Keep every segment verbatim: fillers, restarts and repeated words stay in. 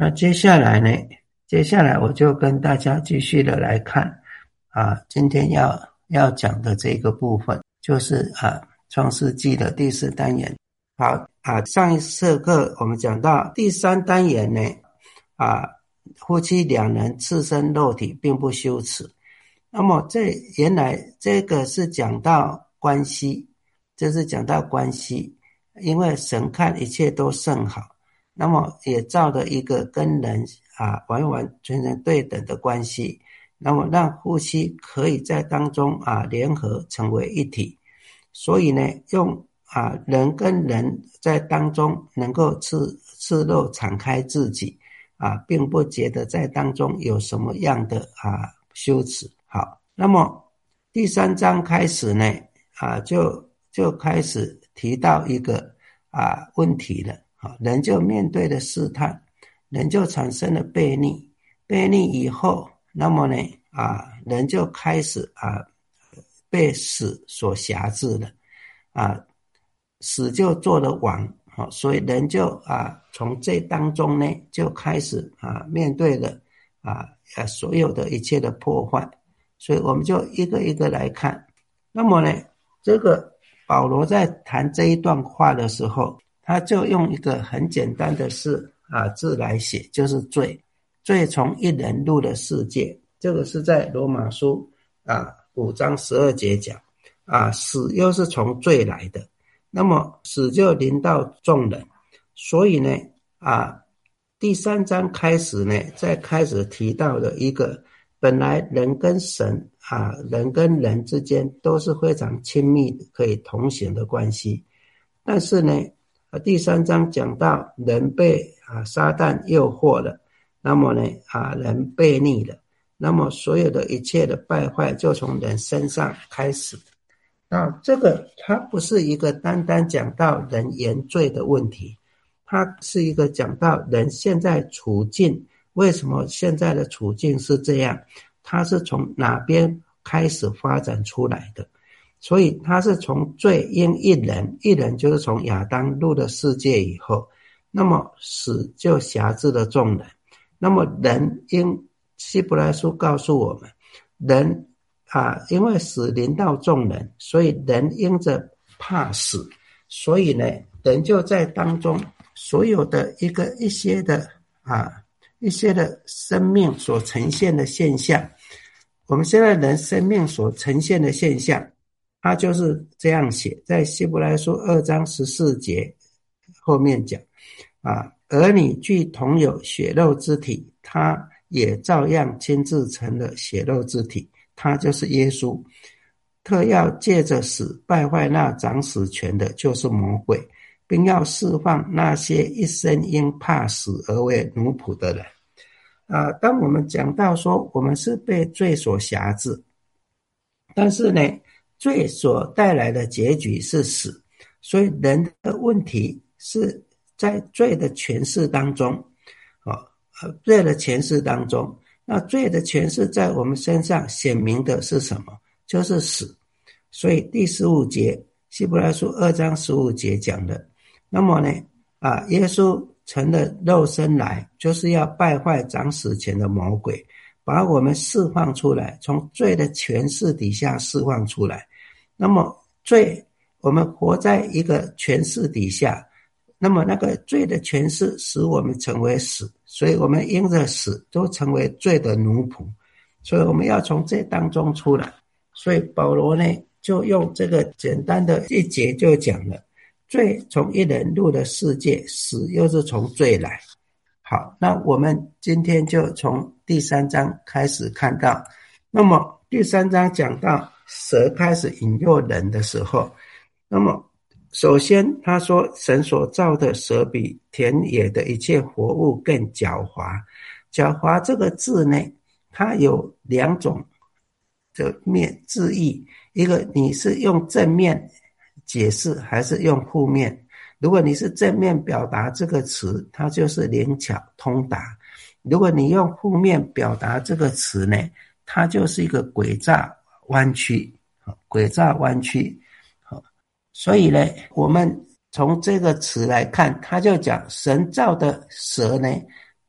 那接下来呢，接下来我就跟大家继续的来看啊，今天要要讲的这个部分就是啊创世纪的第四单元。好啊，上一次课我们讲到第三单元呢啊，夫妻两人赤身肉体并不羞耻。那么这原来这个是讲到关系，这是讲到关系，因为神看一切都甚好，那么也造了一个跟人啊完完全全对等的关系，那么让夫妻可以在当中啊联合成为一体。所以呢，用啊人跟人在当中能够赤赤裸敞开自己啊，并不觉得在当中有什么样的啊羞耻。好，那么第三章开始呢啊就就开始提到一个啊问题了。啊，人就面对了试探，人就产生了悖逆，悖逆以后，那么呢啊人就开始啊被死所辖制了，啊死就做了王，啊，所以人就啊从这当中呢就开始啊面对了啊啊所有的一切的破坏，所以我们就一个一个来看。那么呢，这个保罗在谈这一段话的时候，他就用一个很简单的字啊字来写，就是罪。罪从一人入了世界，这个是在罗马书啊五章十二节讲啊，死又是从罪来的，那么死就临到众人。所以呢啊第三章开始呢，再开始提到的一个本来人跟神啊人跟人之间都是非常亲密可以同行的关系，但是呢第三章讲到人被啊撒旦诱惑了，那么呢啊人悖逆了，那么所有的一切的败坏就从人身上开始。那这个它不是一个单单讲到人原罪的问题，它是一个讲到人现在处境，为什么现在的处境是这样，它是从哪边开始发展出来的。所以他是从罪因一人，一人就是从亚当入了世界以后，那么死就辖制了众人。那么人因希伯来书告诉我们，人啊，因为死临到众人，所以人因着怕死，所以呢，人就在当中所有的一个一些的啊一些的生命所呈现的现象，我们现在人生命所呈现的现象。他就是这样写，在希伯来书二章十四节后面讲啊，儿女既同有血肉之体，他也照样亲自成了血肉之体，他就是耶稣，特要借着死败坏那掌死权的，就是魔鬼，并要释放那些一生因怕死而为奴仆的人。啊，当我们讲到说我们是被罪所辖制，但是呢罪所带来的结局是死，所以人的问题是在罪的权势当中，哦，罪的权势当中，那罪的权势在我们身上显明的是什么？就是死。所以第十五节，希伯来书二章十五节讲的，那么呢，啊，耶稣成了肉身来，就是要败坏掌死权的魔鬼，把我们释放出来，从罪的权势底下释放出来。那么罪，我们活在一个权势底下，那么那个罪的权势使我们成为死，所以我们因着死都成为罪的奴仆，所以我们要从这当中出来。所以保罗呢就用这个简单的一节就讲了，罪从一人入了世界，死又是从罪来。好，那我们今天就从第三章开始看到，那么第三章讲到蛇开始引诱人的时候，那么首先他说神所造的蛇比田野的一切活物更狡猾。狡猾这个字呢，它有两种的面字义，一个你是用正面解释还是用负面。如果你是正面表达这个词，它就是灵巧通达，如果你用负面表达这个词呢，它就是一个诡诈弯曲，诡诈弯曲。所以呢，我们从这个词来看，他就讲神造的蛇呢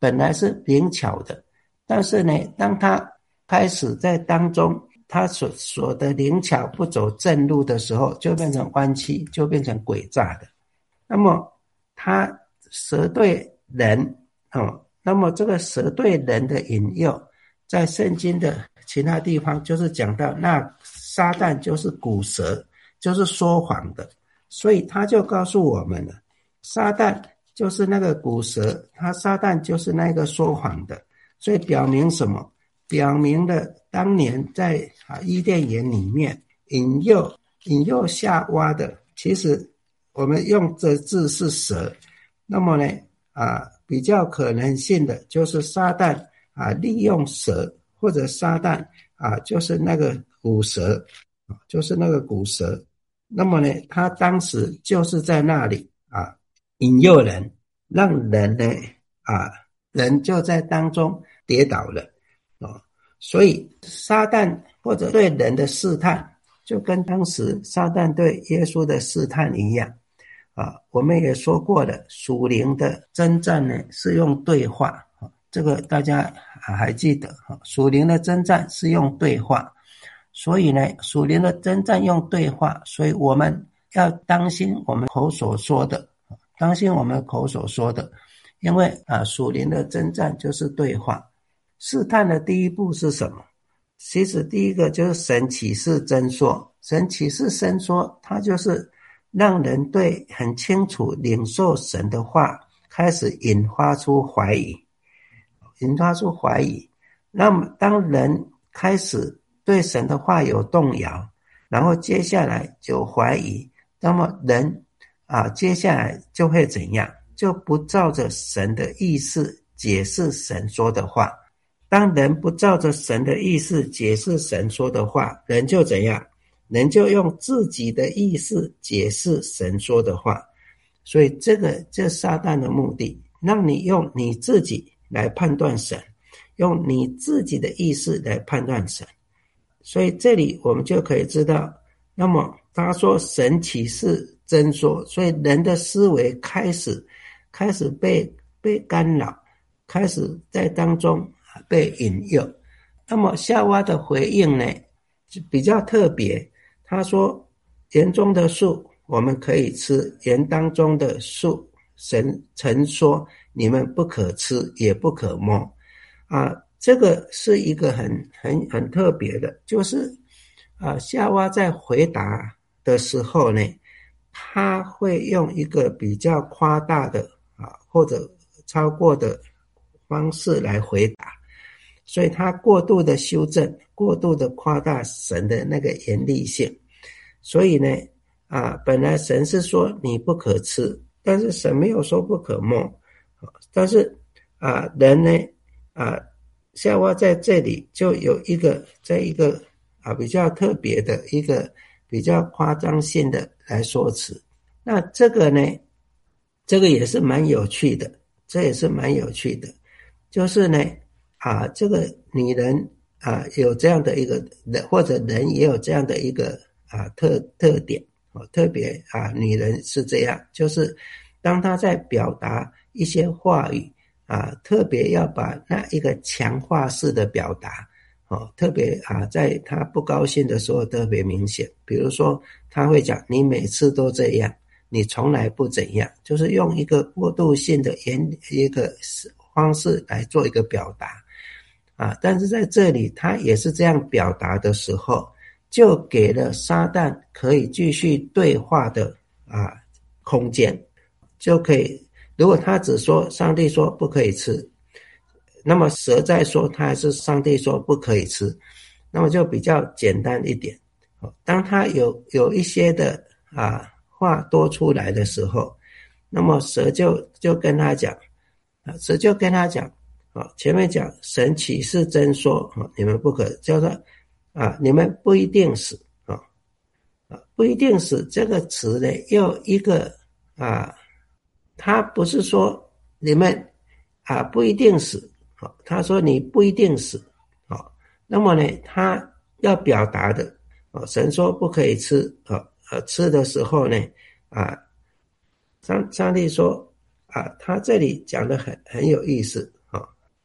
本来是灵巧的，但是呢，当他开始在当中他所所的灵巧不走正路的时候，就变成弯曲，就变成诡诈的。那么他蛇对人哦，那么这个蛇对人的引诱，在圣经的其他地方就是讲到，那撒旦就是古蛇，就是说谎的，所以他就告诉我们了，撒旦就是那个古蛇，他撒旦就是那个说谎的，所以表明什么？表明了当年在啊伊甸园里面引诱引诱夏娃的，其实我们用这字是蛇，那么呢啊比较可能性的就是撒旦啊利用蛇，或者撒旦啊就是那个古蛇，就是那个古蛇。那么呢他当时就是在那里啊引诱人，让人呢啊人就在当中跌倒了哦。所以撒旦或者对人的试探，就跟当时撒旦对耶稣的试探一样啊。我们也说过了，属灵的征战呢是用对话，这个大家还记得，属灵的征战是用对话，所以呢属灵的征战用对话，所以我们要当心我们口所说的，当心我们口所说的，因为啊属灵的征战就是对话。试探的第一步是什么？其实第一个就是神启示真说，神启示真说，它就是让人对很清楚领受神的话开始引发出怀疑，引发出怀疑。那么当人开始对神的话有动摇，然后接下来就怀疑，那么人啊，接下来就会怎样？就不照着神的意思解释神说的话。当人不照着神的意思解释神说的话，人就怎样？人就用自己的意思解释神说的话。所以这个这撒旦的目的，让你用你自己来判断神，用你自己的意思来判断神。所以这里我们就可以知道，那么他说神启示真说，所以人的思维开始开始被被干扰，开始在当中被引诱。那么夏娃的回应呢比较特别，他说园中的树我们可以吃，园当中的树神曾说你们不可吃也不可摸啊。这个是一个很很很特别的，就是啊夏娃在回答的时候呢，他会用一个比较夸大的啊或者超过的方式来回答，所以他过度的修正，过度的夸大神的那个严厉性。所以呢啊本来神是说你不可吃，但是神没有说不可摸，但是啊人呢啊夏娃在这里就有一个在一个啊比较特别的一个比较夸张性的来说辞。那这个呢这个也是蛮有趣的，这也是蛮有趣的，就是呢啊这个女人啊有这样的一个人，或者人也有这样的一个啊特特点哦，特别啊女人是这样，就是当她在表达一些话语啊，特别要把那一个强化式的表达哦，特别啊在她不高兴的时候特别明显。比如说她会讲你每次都这样，你从来不怎样，就是用一个过渡性的一个方式来做一个表达啊。但是在这里他也是这样表达的时候，就给了撒旦可以继续对话的啊空间，就可以，如果他只说上帝说不可以吃，那么蛇在说他还是上帝说不可以吃，那么就比较简单一点。当他有有一些的啊话多出来的时候，那么蛇就就跟他讲，蛇就跟他讲，前面讲神启示真说，你们不可，叫做啊你们不一定死啊，不一定死这个词呢，又一个啊，他不是说你们啊不一定死，他说你不一定死，那么呢，他要表达的，神说不可以吃，呃，吃的时候呢，啊，上上帝说啊，他这里讲的很很有意思啊，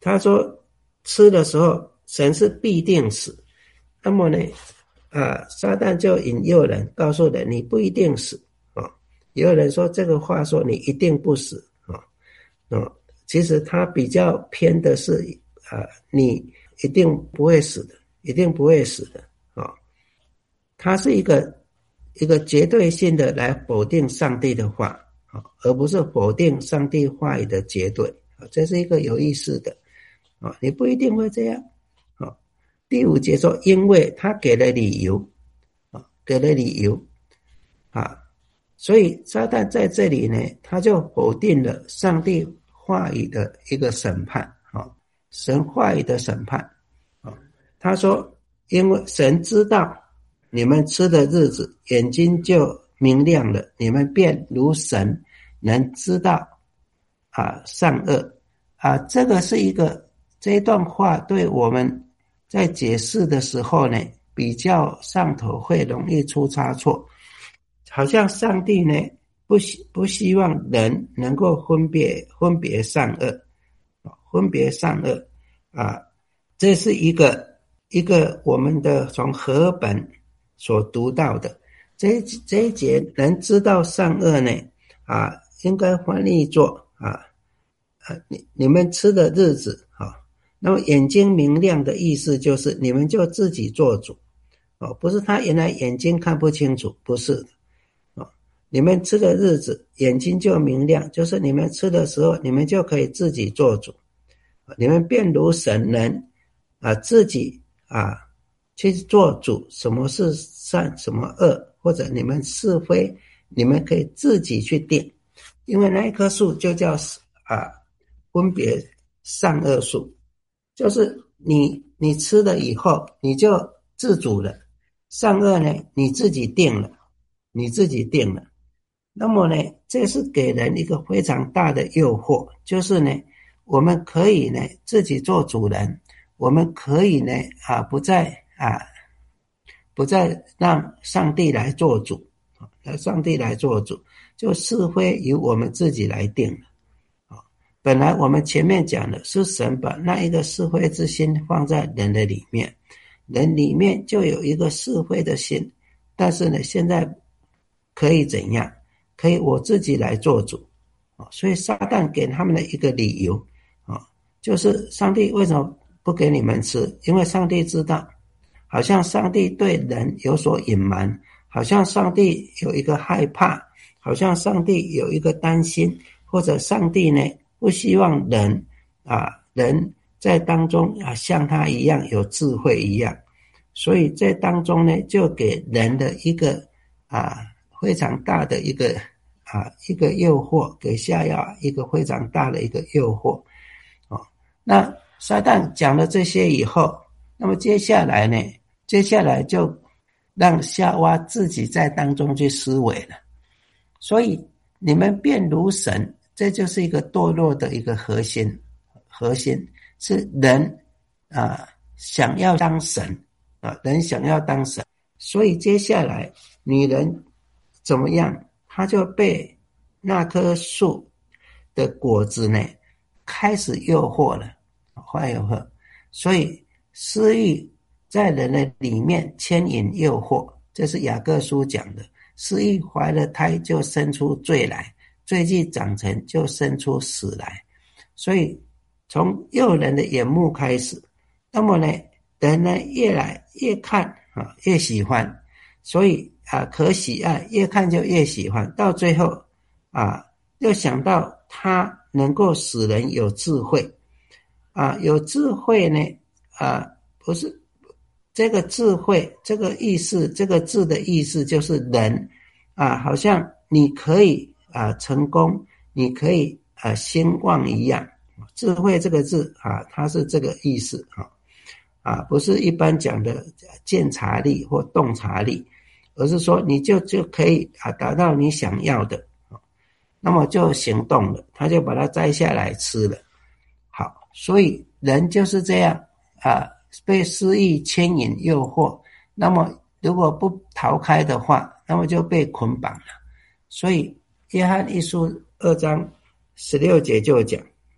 他说吃的时候神是必定死，那么呢啊，撒旦就引诱人，告诉人你不一定死啊。也有人说这个话说你一定不死啊，哦，其实他比较偏的是啊，你一定不会死的，一定不会死的啊。它是一个一个绝对性的来否定上帝的话啊，而不是否定上帝话语的绝对啊，这是一个有意思的啊，你不一定会这样啊。第五节说，因为他给了理由啊，给了理由啊，所以撒旦在这里呢，他就否定了上帝话语的一个审判啊，神话语的审判啊。他说，因为神知道你们吃的日子，眼睛就明亮了，你们便如神，能知道啊善恶啊。这个是一个这一段话对我们在解释的时候呢，比较上头会容易出差错。好像上帝呢不希不希望人能够分别分别善恶，分别善恶啊，这是一个一个我们的从和本所读到的这一这一节，能知道善恶呢啊，应该翻译作啊啊你你们吃的日子啊，那么眼睛明亮的意思就是你们就自己做主哦，不是他原来眼睛看不清楚，不是的。你们吃的日子眼睛就明亮，就是你们吃的时候你们就可以自己做主，你们便如神能啊自己啊去做主，什么是善什么恶，或者你们是非你们可以自己去定，因为那一棵树就叫啊分别善恶树，就是你你吃了以后你就自主了，善恶呢你自己定了，你自己定了。那么呢，这是给人一个非常大的诱惑，就是呢，我们可以呢自己做主人，我们可以呢啊不再啊不再让上帝来做主，让上帝来做主，就是非由我们自己来定了。本来我们前面讲的是神把那一个是非之心放在人的里面，人里面就有一个是非的心，但是呢，现在可以怎样？可以我自己来做主，所以撒旦给他们的一个理由就是上帝为什么不给你们吃？因为上帝知道，好像上帝对人有所隐瞒，好像上帝有一个害怕，好像上帝有一个担心，或者上帝呢不希望人啊人在当中啊像他一样有智慧一样，所以在当中呢就给人的一个啊非常大的一个啊一个诱惑，给下药一个非常大的一个诱惑哦。那撒旦讲了这些以后，那么接下来呢，接下来就让夏娃自己在当中去思维了。所以你们便如神，这就是一个堕落的一个核心，核心是人啊想要当神啊，人想要当神，所以接下来女人怎么样？他就被那棵树的果子呢开始诱惑了，坏诱惑，所以私欲在人的里面牵引诱惑，这是雅各书讲的，私欲怀了胎就生出罪来，罪既长成就生出死来，所以从诱人的眼目开始，那么呢人呢越来越看啊越喜欢，所以啊，可喜爱，越看就越喜欢，到最后啊，又想到它能够使人有智慧啊，有智慧呢啊，不是这个智慧，这个意思，这个字的意思就是人啊，好像你可以啊成功，你可以啊兴旺一样，智慧这个字啊，它是这个意思啊啊，不是一般讲的鉴察力或洞察力。而是说你就就可以啊达到你想要的，那么就行动了，他就把它摘下来吃了。好，所以人就是这样啊，被私欲牵引诱惑，那么如果不逃开的话，那么就被捆绑了。所以约翰一书二章十六节就讲，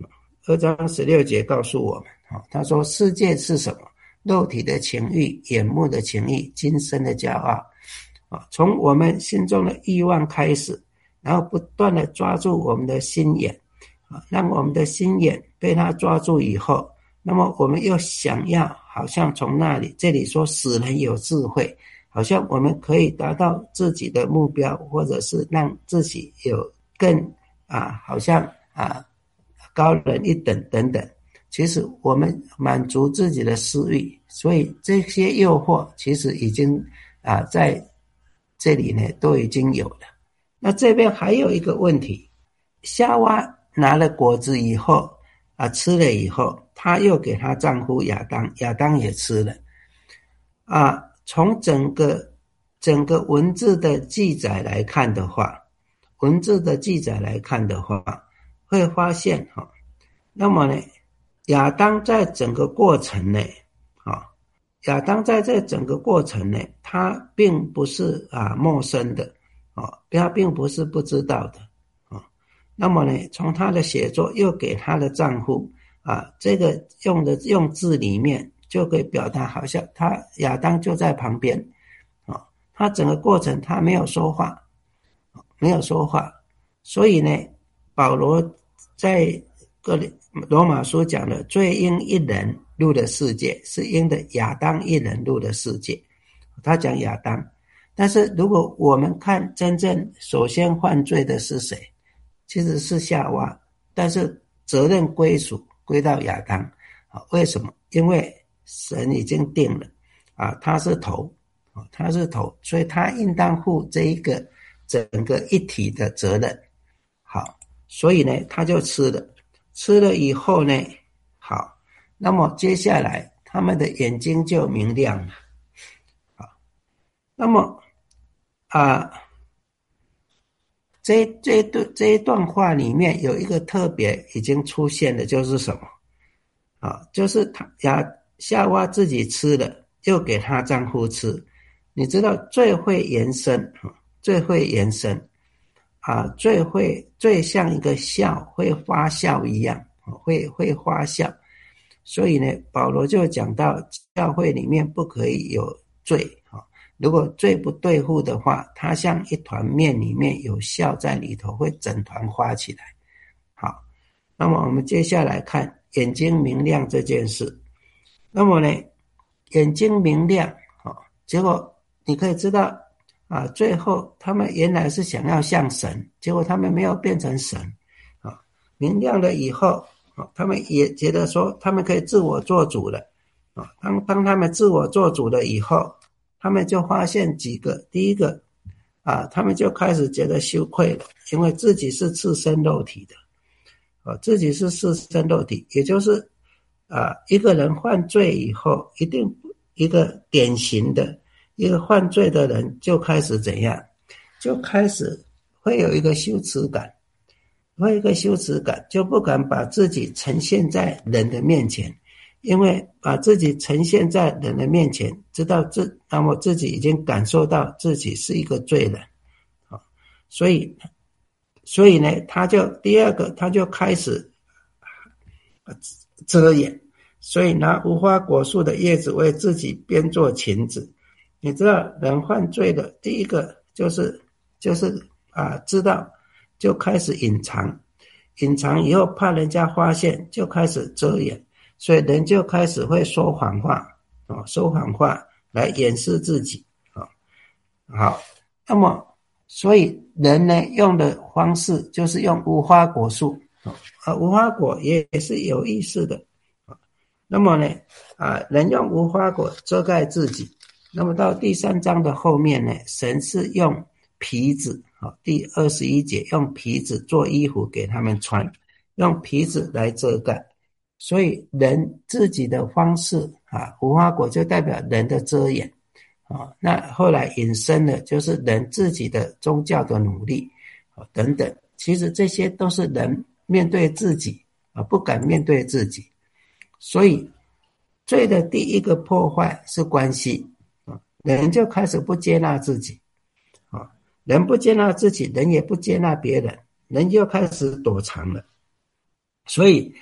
二章十六节告诉我们，他说世界是什么？肉体的情欲、眼目的情欲、今生的骄傲。从我们心中的欲望开始，然后不断的抓住我们的心眼，让我们的心眼被他抓住以后，那么我们又想要好像从那里，这里说使人有智慧，好像我们可以达到自己的目标，或者是让自己有更啊，好像啊高人一等等等。其实我们满足自己的私欲，所以这些诱惑其实已经啊在这里呢都已经有了。那这边还有一个问题，夏娃拿了果子以后啊，吃了以后，她又给她丈夫亚当，亚当也吃了啊。从整个整个文字的记载来看的话，文字的记载来看的话，会发现哈，那么呢，亚当在整个过程内啊，亚当在这整个过程内，他并不是啊陌生的啊，他并不是不知道的啊。那么呢，从他的写作又给他的丈夫啊，这个用的用字里面就可以表达，好像他亚当就在旁边啊，他整个过程他没有说话，没有说话，所以呢，保罗在哥林罗马书讲的罪因一人入的世界，是因的亚当一人入的世界。他讲亚当，但是如果我们看真正首先犯罪的是谁，其实是夏娃，但是责任归属归到亚当。为什么？因为神已经定了啊，他是头，他是头，所以他应当负这一个整个一体的责任。好，所以呢，他就吃了。吃了以后呢，好，那么接下来他们的眼睛就明亮了。好，那么啊，这这段这一段话里面有一个特别已经出现的，就是什么？啊，就是他亚夏娃自己吃了，又给她丈夫吃。你知道最会延伸，最会延伸。啊，最会最像一个酵会发酵一样，会会发酵。所以呢，保罗就讲到教会里面不可以有罪啊，如果罪不对付的话，它像一团面里面有酵在里头，会整团发起来。好，那么我们接下来看眼睛明亮这件事。那么呢，眼睛明亮啊，结果你可以知道啊，最后他们原来是想要像神，结果他们没有变成神啊。明亮了以后啊，他们也觉得说他们可以自我做主了啊。当当他们自我做主了以后，他们就发现几个，第一个啊，他们就开始觉得羞愧了，因为自己是赤身肉体的啊，自己是赤身肉体，也就是啊，一个人犯罪以后，一定一个典型的。一个犯罪的人就开始怎样？就开始会有一个羞耻感，会有一个羞耻感，就不敢把自己呈现在人的面前，因为把自己呈现在人的面前，知道自那么自己已经感受到自己是一个罪人，所以，所以呢，他就第二个，他就开始遮掩，所以拿无花果树的叶子为自己编做裙子。你知道人犯罪的第一个就是就是啊，知道就开始隐藏，隐藏以后怕人家发现就开始遮掩，所以人就开始会说谎话啊，说谎话来掩饰自己啊。好，那么所以人呢用的方式就是用无花果树啊，无花果也是有意思的啊。那么呢啊，人用无花果遮盖自己。那么到第三章的后面呢，神是用皮子，第二十一节用皮子做衣服给他们穿，用皮子来遮盖。所以人自己的方式啊，无花果就代表人的遮掩啊。那后来引申的就是人自己的宗教的努力啊等等。其实这些都是人面对自己啊，不敢面对自己。所以罪的第一个破坏是关系。人就开始不接纳自己啊，人不接纳自己，人也不接纳别人，人就开始躲藏了。所以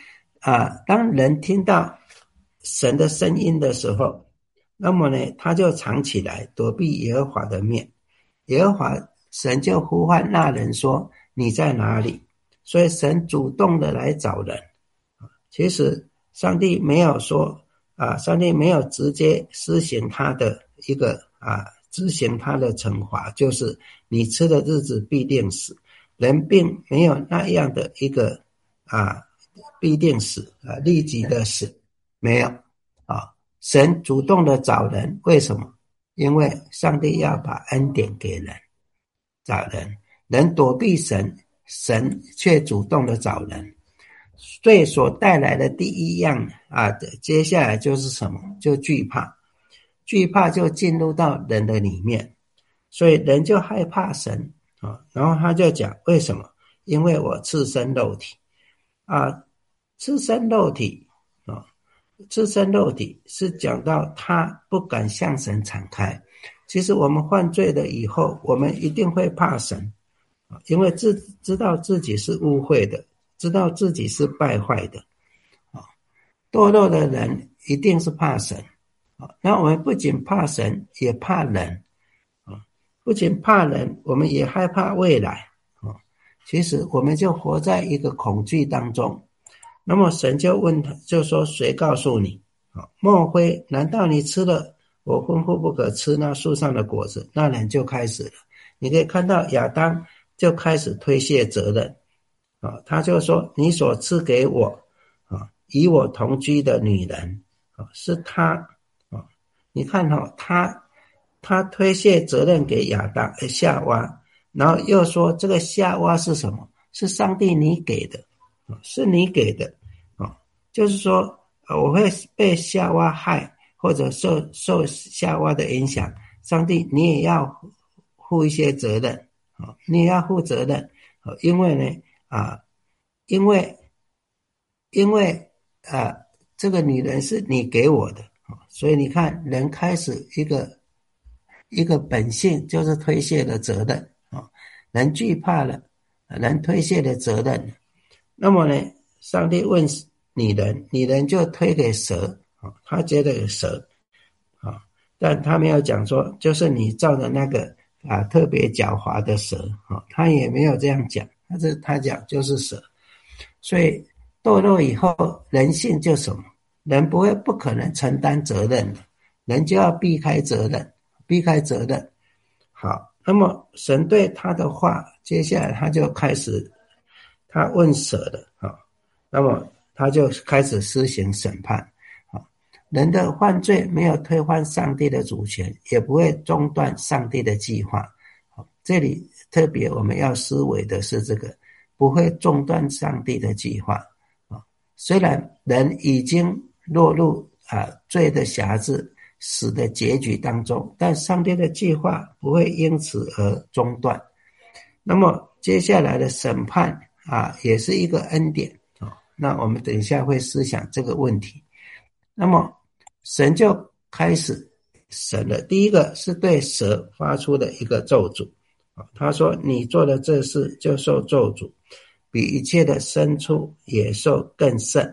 啊，当人听到神的声音的时候，那么呢，他就藏起来，躲避耶和华的面。耶和华神就呼唤那人说：你在哪里？所以神主动的来找人。其实上帝没有说啊，上帝没有直接施行他的一个啊，执行他的惩罚，就是你吃的日子必定死。人并没有那样的一个啊，必定死啊，立即的死，没有啊。神主动的找人，为什么？因为上帝要把恩典给人，找人，人躲避神，神却主动的找人。所以所带来的第一样啊，接下来就是什么？就惧怕，惧怕就进入到人的里面，所以人就害怕神啊。然后他就讲为什么？因为我赤身肉体啊，赤身肉体啊，赤身肉体是讲到他不敢向神敞开。其实我们犯罪了以后，我们一定会怕神，因为自知道自己是污秽的，知道自己是败坏的。堕落的人一定是怕神。那我们不仅怕神，也怕人。不仅怕人，我们也害怕未来。其实我们就活在一个恐惧当中。那么神就问他，就说谁告诉你？莫非难道你吃了我吩咐不可吃那树上的果子？那人就开始了。你可以看到亚当就开始推卸责任。他就说你所赐给我与我同居的女人是他。你看他他推卸责任给亚当夏娃，然后又说这个夏娃是什么？是上帝你给的，是你给的。就是说我会被夏娃害，或者受受夏娃的影响，上帝你也要负一些责任，你也要负责任。因为呢啊，因为因为啊这个女人是你给我的，所以你看人开始一个一个本性就是推卸的责任，人惧怕了，人推卸的责任。那么呢上帝问女人，女人就推给蛇，他觉得有蛇，但他没有讲说就是你造的那个啊特别狡猾的蛇，他也没有这样讲，但是他讲就是蛇。所以堕落以后人性就什么？人不会不可能承担责任的，人就要避开责任，避开责任。好，那么神对他的话，接下来他就开始他问蛇了，那么他就开始施行审判。人的犯罪没有推翻上帝的主权，也不会中断上帝的计划。这里特别我们要思维的是这个，不会中断上帝的计划。虽然人已经落入啊罪的辖制、死的结局当中，但上帝的计划不会因此而中断。那么接下来的审判啊，也是一个恩典。那我们等一下会思想这个问题。那么神就开始审了。第一个是对蛇发出的一个咒诅，他说你做的这事就受咒诅，比一切的牲畜野兽更甚，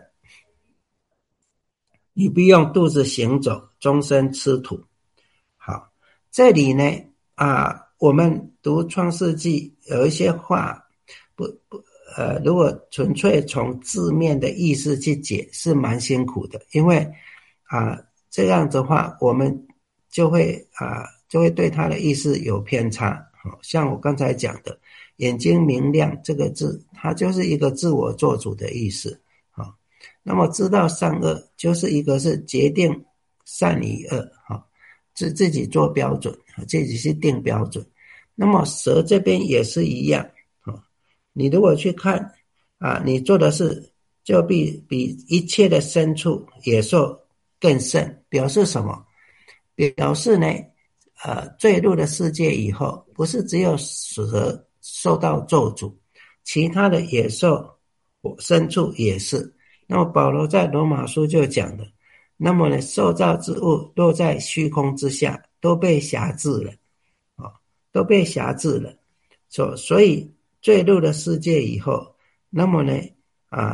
你必用肚子行走，终身吃土。好，这里呢啊，我们读创世纪有一些话不不呃，如果纯粹从字面的意思去解是蛮辛苦的，因为啊这样子的话我们就会啊就会对它的意思有偏差。像我刚才讲的眼睛明亮这个字，它就是一个自我做主的意思。那么知道善恶就是一个是决定善与恶，自自己做标准，自己去定标准。那么蛇这边也是一样，你如果去看啊，你做的事就比比一切的牲畜野兽更甚，表示什么？表示呢呃，坠入了世界以后，不是只有蛇受到咒诅，其他的野兽牲畜也是。那么保罗在罗马书就讲了，那么呢受造之物落在虚空之下，都被辖制了，都被辖制了。所所以坠入了世界以后，那么呢啊，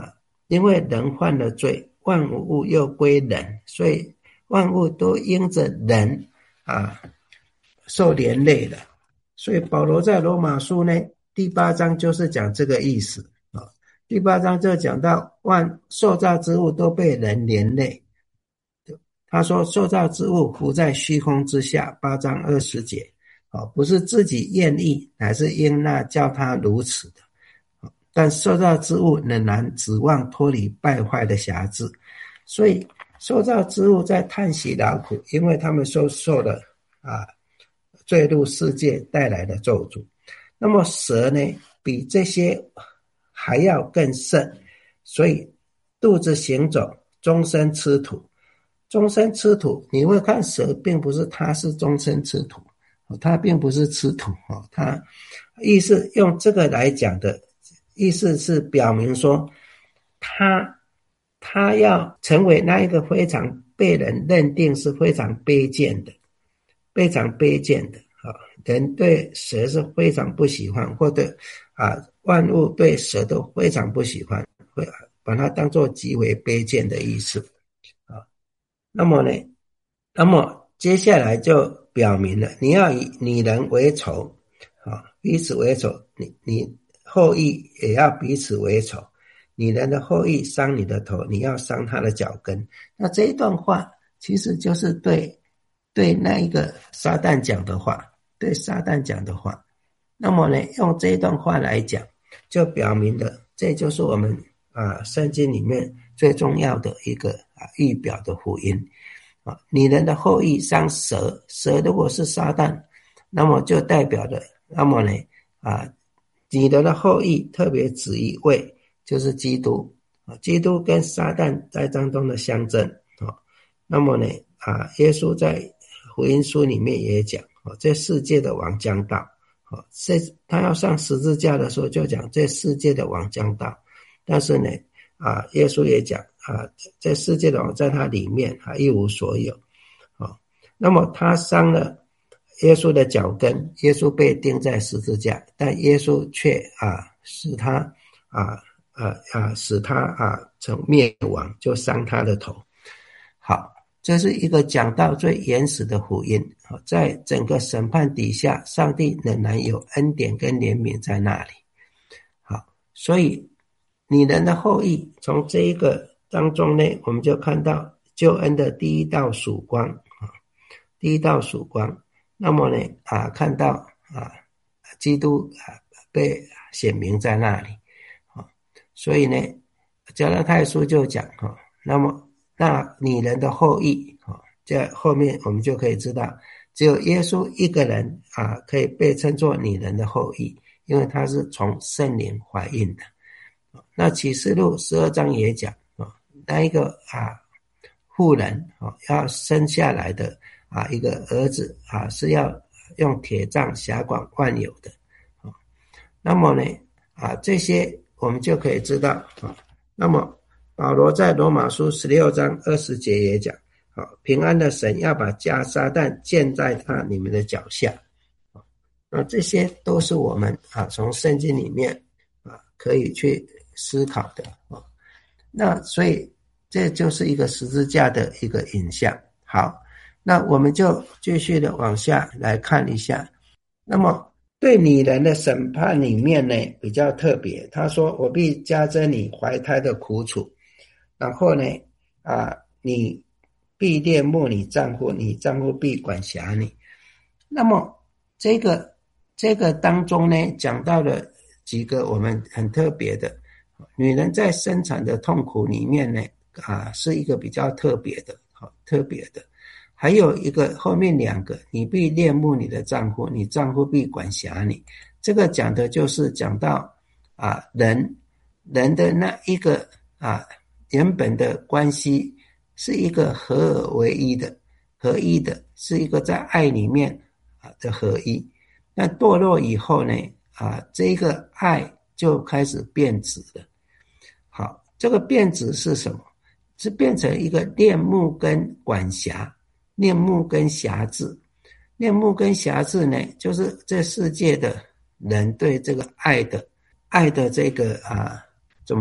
因为人犯了罪，万物又归人，所以万物都因着人啊受连累了。所以保罗在罗马书呢第八章就是讲这个意思啊。第八章就讲到万受造之物都被人连累。他说受造之物浮在虚空之下，八章二十节，不是自己愿意，乃是因那叫他如此的。但受造之物仍然指望脱离败坏的辖制，所以受造之物在叹息劳苦，因为他们受受了啊坠入世界带来的咒诅。那么蛇呢，比这些还要更甚，所以肚子行走，终身吃土。终身吃土，你会看蛇并不是它是终身吃土，它并不是吃土，它意思用这个来讲的意思是表明说他他要成为那一个非常被人认定是非常卑贱的非常卑贱的啊，人对蛇是非常不喜欢，或者啊万物对蛇都非常不喜欢，会把它当作极为卑贱的意思啊。那么呢那么接下来就表明了，你要以你人为仇啊，彼此为仇，你你后裔也要彼此为仇，你人的后裔伤你的头，你要伤他的脚跟。那这一段话其实就是对对那一个撒旦讲的话，对撒旦讲的话。那么呢用这一段话来讲，就表明了这就是我们啊圣经里面最重要的一个啊预表的福音啊。你人的后裔伤蛇，蛇如果是撒旦，那么就代表了，那么呢啊你人的后裔特别指一位，就是基督啊，基督跟撒旦在当中的相争啊。那么呢啊耶稣在福音书里面也讲啊，这世界的王将到啊，这他要上十字架的时候就讲这世界的王将到，但是呢啊耶稣也讲啊，这世界的王在他里面啊一无所有啊。那么他伤了耶稣的脚跟，耶稣被钉在十字架，但耶稣却啊使他啊啊啊使他啊成灭亡，就伤他的头。好，这是一个讲到最原始的福音，在整个审判底下，上帝仍然有恩典跟怜悯在那里。好，所以你人的后裔，从这一个当中呢，我们就看到救恩的第一道曙光啊，第一道曙光。那么呢啊看到啊基督啊被显明在那里啊，所以呢加拉太书就讲啊，那么那你人的后裔啊，在后面我们就可以知道，只有耶稣一个人啊可以被称作你人的后裔，因为他是从圣灵怀孕的。那启示录十二章也讲啊，那一个啊妇人啊要生下来的啊一个儿子啊是要用铁杖辖管万有的啊。那么呢啊这些我们就可以知道啊。那么保罗在罗马书十六章二十节也讲啊，平安的神要把假撒旦建在他你们的脚下啊。那这些都是我们啊从圣经里面啊可以去思考的啊。那所以这就是一个十字架的一个影像。好，那我们就继续的往下来看一下。那么对女人的审判里面呢比较特别，他说我必加增你怀胎的苦楚，然后呢啊你必恋慕你丈夫，你丈夫必管辖你。那么这个这个当中呢讲到了几个我们很特别的，女人在生产的痛苦里面呢啊是一个比较特别的好特别的。还有一个后面两个，你必恋慕你的丈夫，你丈夫必管辖你。这个讲的就是讲到啊人人的那一个啊原本的关系是一个合而为一的合一的，是一个在爱里面啊的合一。那堕落以后呢啊这个爱就开始变质了。好，这个变质是什么？是变成一个恋慕跟管辖。恋慕跟辖制，恋慕跟辖制呢，就是这世界的人对这个爱的爱的这个啊，怎么讲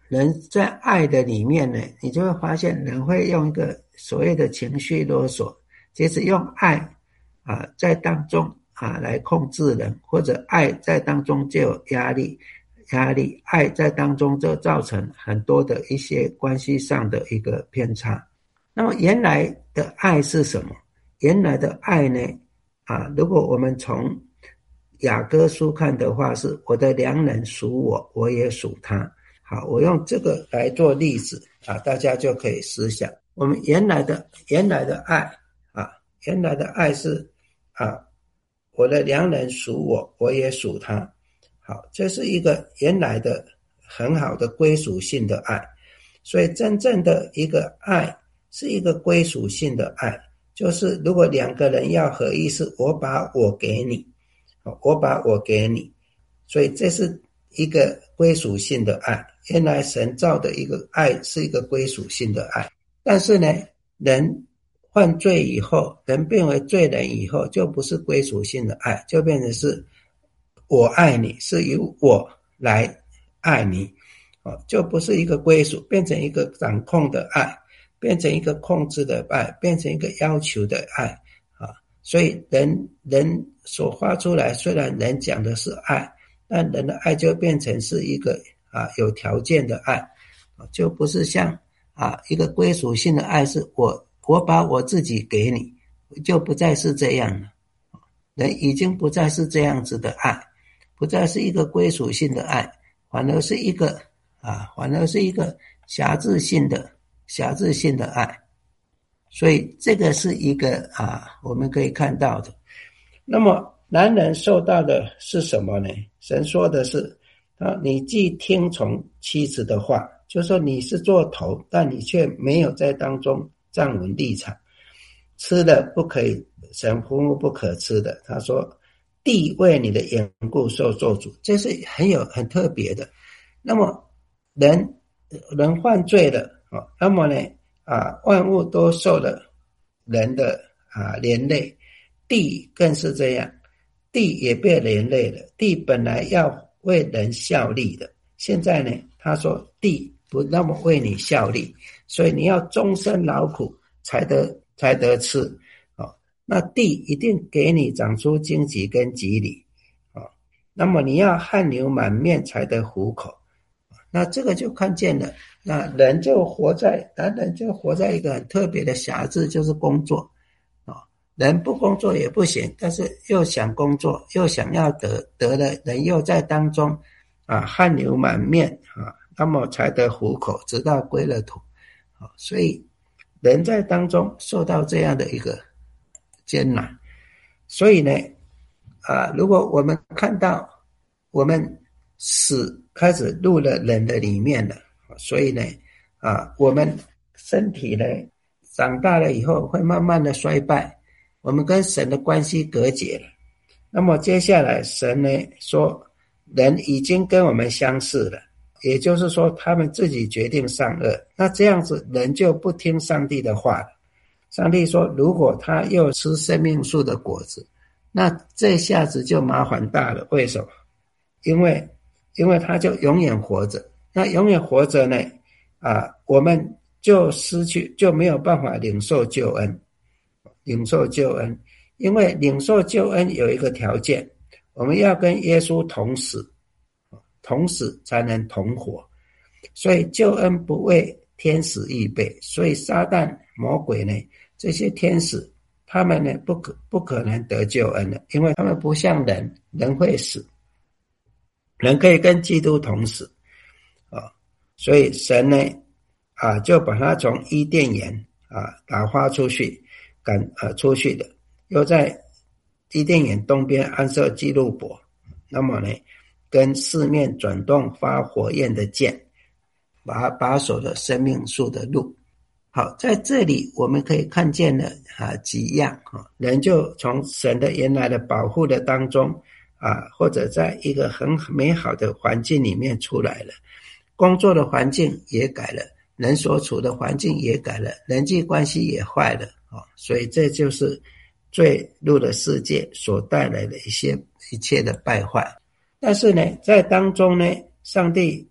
人在爱的里面呢，你就会发现人会用一个所谓的情绪勒索，其实用爱啊在当中啊来控制人，或者爱在当中就有压力，压力爱在当中就造成很多的一些关系上的一个偏差。那么原来的爱是什么？原来的爱呢啊，如果我们从雅歌书看的话，是我的良人属我，我也属他。好，我用这个来做例子啊，大家就可以思想，我们原来的原来的爱啊，原来的爱是啊，我的良人属我，我也属他。好，这是一个原来的很好的归属性的爱。所以真正的一个爱是一个归属性的爱，就是如果两个人要合一，是我把我给你，我把我给你，所以这是一个归属性的爱。原来神造的一个爱是一个归属性的爱，但是呢，人犯罪以后，人变为罪人以后，就不是归属性的爱，就变成是我爱你，是由我来爱你，就不是一个归属，变成一个掌控的爱，变成一个控制的爱，变成一个要求的爱啊。所以人人所发出来，虽然人讲的是爱，但人的爱就变成是一个啊有条件的爱，就不是像啊一个归属性的爱，是我我把我自己给你，就不再是这样了。人已经不再是这样子的爱，不再是一个归属性的爱，反而是一个啊，反而是一个辖制性的辖制性的爱。所以这个是一个啊我们可以看到的。那么男人受到的是什么呢？神说的是啊，你既听从妻子的话，就是说你是做头，但你却没有在当中站稳立场，吃的不可以，神吩咐不可吃的。他说地为你的缘故受咒诅，这是很有很特别的。那么人人犯罪了，那么呢啊，万物都受了人的啊连累，地更是这样，地也被连累了。地本来要为人效力的，现在呢他说地不那么为你效力，所以你要终身劳苦才得才得吃哦。那地一定给你长出荆棘跟棘藜哦，那么你要汗流满面才得糊口。那这个就看见了，那人就活在男人就活在一个很特别的辖制，就是工作啊、哦。人不工作也不行，但是又想工作，又想要得得了，人又在当中啊汗流满面啊，那么才得糊口，直到归了土啊、哦。所以人在当中受到这样的一个艰难，所以呢啊，如果我们看到我们死开始入了人的里面了，所以呢啊，我们身体呢长大了以后会慢慢的衰败，我们跟神的关系隔绝了。那么接下来神呢说人已经跟我们相似了，也就是说他们自己决定善恶，那这样子人就不听上帝的话了。上帝说如果他又吃生命树的果子，那这下子就麻烦大了。为什么？因为因为他就永远活着，那永远活着呢啊，我们就失去就没有办法领受救恩，领受救恩。因为领受救恩有一个条件，我们要跟耶稣同死，同死才能同活。所以救恩不为天使预备，所以撒旦魔鬼呢，这些天使他们呢不可不可能得救恩的，因为他们不像人，人会死，人可以跟基督同死啊、哦，所以神呢啊就把他从伊甸园啊打发出去，赶呃出去的，又在伊甸园东边安设基路伯，那么呢跟四面转动发火焰的剑，把把守了生命树的路。好，在这里我们可以看见了啊几样啊，人就从神的原来的保护的当中啊，或者在一个很美好的环境里面出来了，工作的环境也改了，人所处的环境也改了，人际关系也坏了啊，所以这就是罪入了世界所带来的一些一切的败坏。但是呢，在当中呢，上帝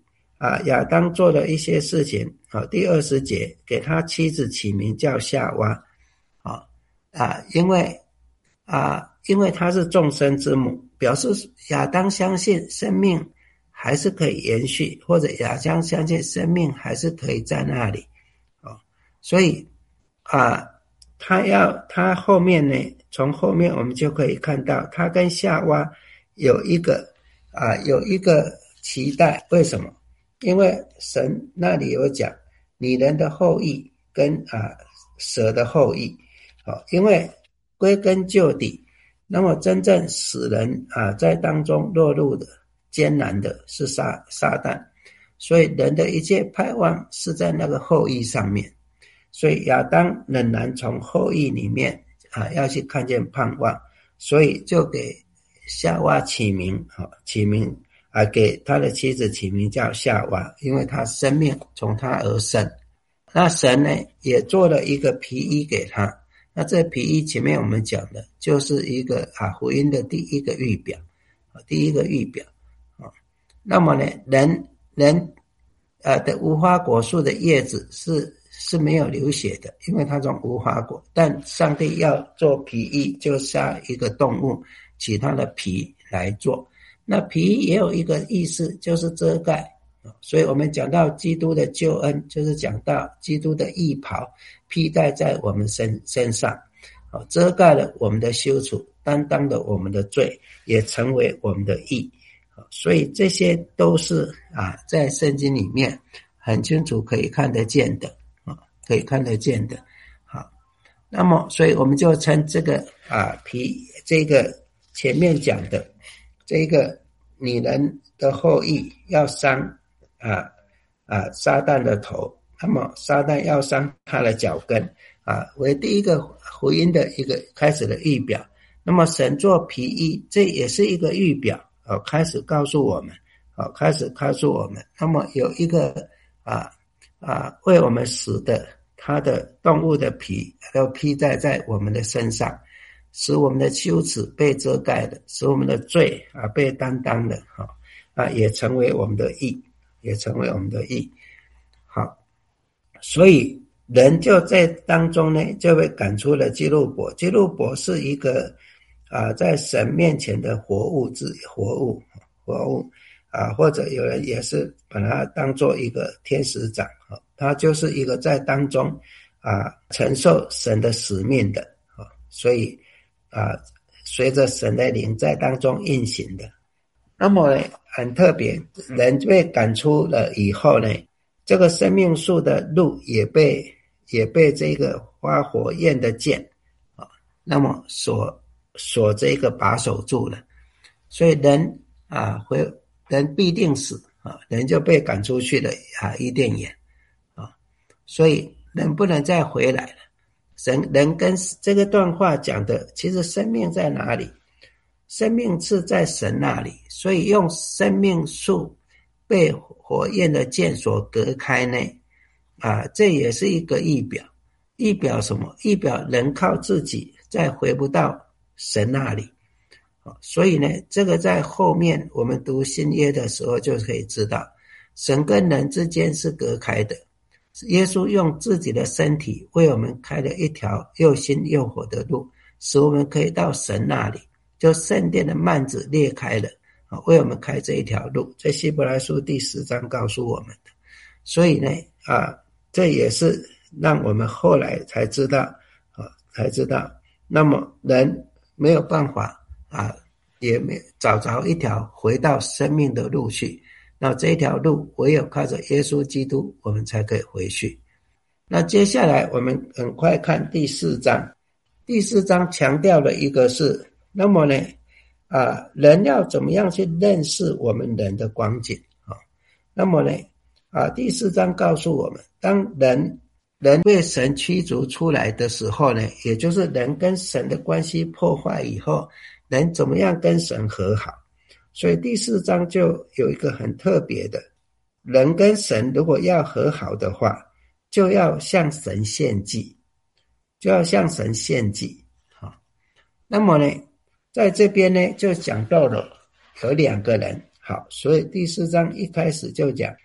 啊，亚当做了一些事情，啊，第二十节给他妻子起名叫夏娃，啊啊，因为啊，因为她是众生之母，表示亚当相信生命还是可以延续，或者亚当相信生命还是可以在那里，啊，所以啊，他要他后面呢，从后面我们就可以看到，他跟夏娃有一个啊有一个期待，为什么？因为神那里有讲女人的后裔跟啊蛇的后裔，哦，因为归根究底，那么真正使人啊在当中落入的艰难的是撒撒旦，所以人的一切盼望是在那个后裔上面，所以亚当仍然从后裔里面啊要去看见盼望，所以就给夏娃起名啊起名。啊，给他的妻子起名叫夏娃，因为他生命从他而生。那神呢，也做了一个皮衣给他。那这皮衣前面我们讲的，就是一个啊福音的第一个预表，第一个预表啊。那么呢，人人呃的无花果树的叶子是是没有流血的，因为它种无花果。但上帝要做皮衣，就杀一个动物，取它的皮来做。那皮也有一个意思，就是遮盖，所以我们讲到基督的救恩，就是讲到基督的义袍披戴在我们身身上，遮盖了我们的羞耻，担当了我们的罪，也成为我们的义。所以这些都是啊，在圣经里面很清楚可以看得见的啊，可以看得见的。好，那么所以我们就称这个啊皮这个前面讲的。这个女人的后裔要伤啊啊撒旦的头，那么撒旦要伤他的脚跟啊，为第一个福音的一个开始的预表。那么神做皮衣，这也是一个预表啊，开始告诉我们啊，开始告诉我们。那么有一个啊啊为我们死的，他的动物的皮都披在在我们的身上。使我们的羞耻被遮盖的，使我们的罪啊被担当的，哈啊也成为我们的义，也成为我们的义。好，所以人就在当中呢，就被赶出了基路伯。基路伯是一个啊在神面前的活物之活物活物啊，或者有人也是把它当做一个天使长，啊，他就是一个在当中啊承受神的使命的啊，所以。啊，随着神的灵在当中运行的。那么呢，很特别，人被赶出了以后呢，这个生命树的路也被也被这个花火焰的箭啊，那么所所这个把守住了。所以人啊，会人必定死啊，人就被赶出去了啊，伊甸园啊，所以人不能再回来了。神人跟这个段话讲的，其实生命在哪里？生命是在神那里，所以用生命树被火焰的箭所隔开呢，啊，这也是一个预表。预表什么？预表人靠自己再回不到神那里。所以呢，这个在后面我们读新约的时候就可以知道，神跟人之间是隔开的。耶稣用自己的身体为我们开了一条又新又活的路，使我们可以到神那里，就圣殿的幔子裂开了，为我们开这一条路，在希伯来书第十章告诉我们的。所以呢啊，这也是让我们后来才知道啊，才知道那么人没有办法啊，也没找着一条回到生命的路去，那这条路唯有靠着耶稣基督，我们才可以回去。那接下来我们很快看第四章。第四章强调了一个是，那么呢啊，人要怎么样去认识我们人的光景啊？那么呢啊，第四章告诉我们，当人人被神驱逐出来的时候呢，也就是人跟神的关系破坏以后，人怎么样跟神和好？所以第四章就有一个很特别的，人跟神如果要和好的话，就要向神献祭，就要向神献祭。好，那么呢，在这边呢就讲到了有两个人。好，所以第四章一开始就讲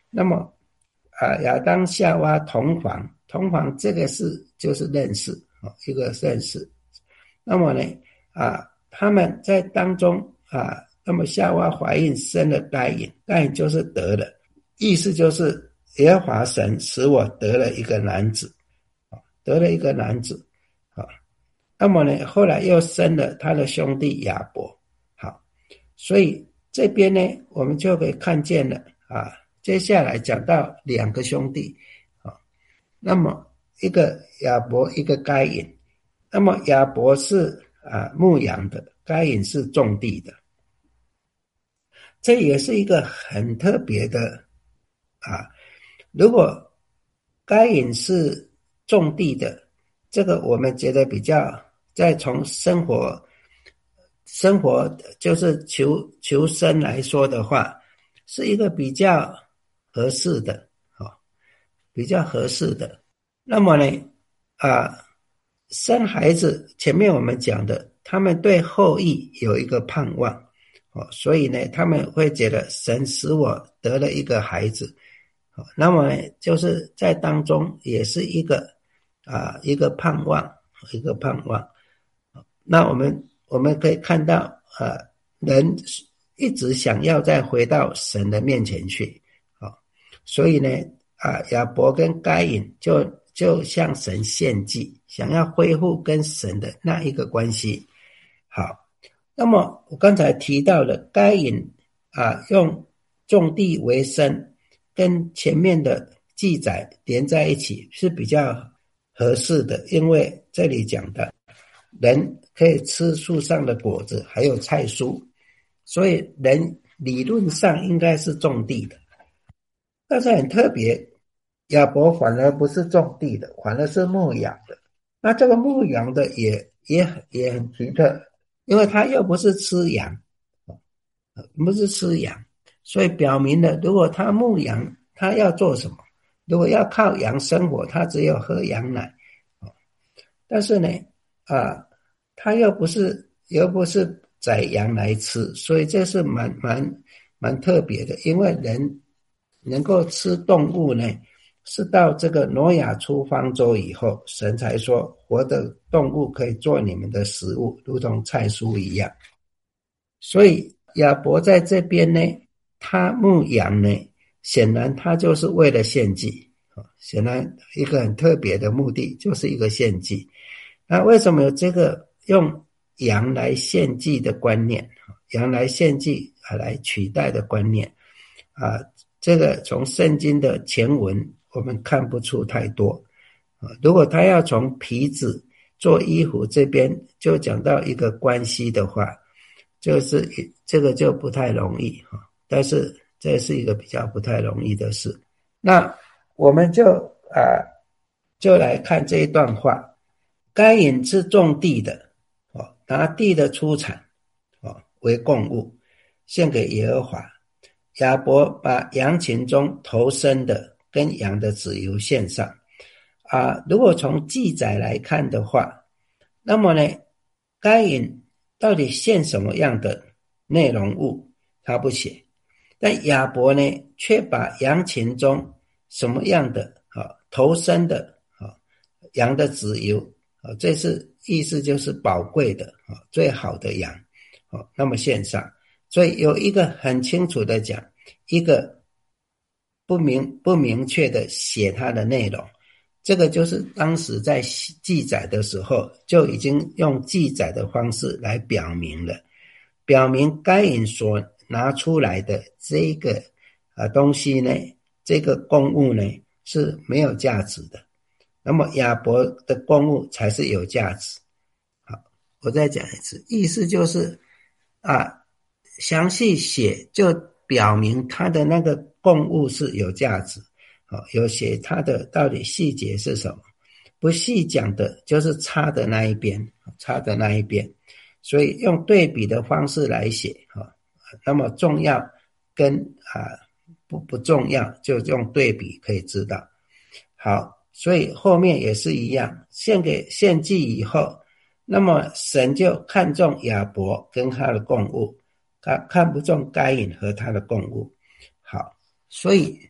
那么啊，亚当夏娃同房，同房这个是就是认识啊，一个认识。那么呢啊，他们在当中啊，那么夏娃怀孕生了该隐，该隐就是得了，意思就是耶和华神使我得了一个男子，得了一个男子啊。那么呢，后来又生了他的兄弟亚伯。好，所以这边呢，我们就可以看见了啊。接下来讲到两个兄弟啊，那么一个亚伯，一个该隐。那么亚伯是啊牧羊的，该隐是种地的。这也是一个很特别的啊。如果该隐是种地的，这个我们觉得比较，再从生活生活就是求求生来说的话，是一个比较合适的，哦，比较合适的。那么呢，啊，生孩子前面我们讲的，他们对后裔有一个盼望，哦，所以呢，他们会觉得神使我得了一个孩子，哦，那么呢，就是在当中也是一个啊一个盼望，一个盼望。那我们我们可以看到，啊，人一直想要再回到神的面前去，啊，所以呢，啊，亚伯跟该隐就就向神献祭，想要恢复跟神的那一个关系。好，那么我刚才提到了该隐啊，用种地为生，跟前面的记载连在一起是比较合适的，因为这里讲的人可以吃树上的果子，还有菜蔬，所以人理论上应该是种地的。但是很特别，亚伯反而不是种地的，反而是牧羊的。那这个牧羊的也也也很奇特，因为他又不是吃羊，不是吃羊，所以表明了，如果他牧羊，他要做什么？如果要靠羊生活，他只有喝羊奶。但是呢，啊，他又不是又不是宰羊来吃，所以这是蛮蛮蛮特别的。因为人能够吃动物呢，是到这个挪亚出方舟以后，神才说活的动物可以做你们的食物，如同菜蔬一样。所以亚伯在这边呢，他牧羊呢，显然他就是为了献祭。显然一个很特别的目的就是一个献祭。那为什么有这个用羊来献祭的观念，羊来献祭啊来取代的观念啊？这个从圣经的前文我们看不出太多。如果他要从皮子做衣服这边就讲到一个关系的话，就是这个就不太容易，但是这是一个比较不太容易的事。那我们就啊就来看这一段话。该隐是种地的，哦，拿地的出产，哦，为供物，献给耶和华。亚伯把羊群中头生的跟羊的脂油献上。啊，如果从记载来看的话，那么呢，该隐到底献什么样的内容物，他不写。但亚伯呢，却把羊群中什么样的啊头生的啊羊的脂油啊，这是意思就是宝贵的啊最好的羊啊，那么献上。所以有一个很清楚的讲，一个不明不明确的写它的内容。这个就是当时在记载的时候就已经用记载的方式来表明了，表明该隐所拿出来的这个啊东西呢，这个供物呢是没有价值的，那么亚伯的供物才是有价值。好，我再讲一次，意思就是啊，详细写就表明他的那个供物是有价值。好，有写它的到底细节是什么，不细讲的就是差的那一边，差的那一边，所以用对比的方式来写，那么重要跟啊不不重要就用对比可以知道。好，所以后面也是一样，献给献祭以后，那么神就看重亚伯跟他的供物，他看不重该隐和他的供物。好，所以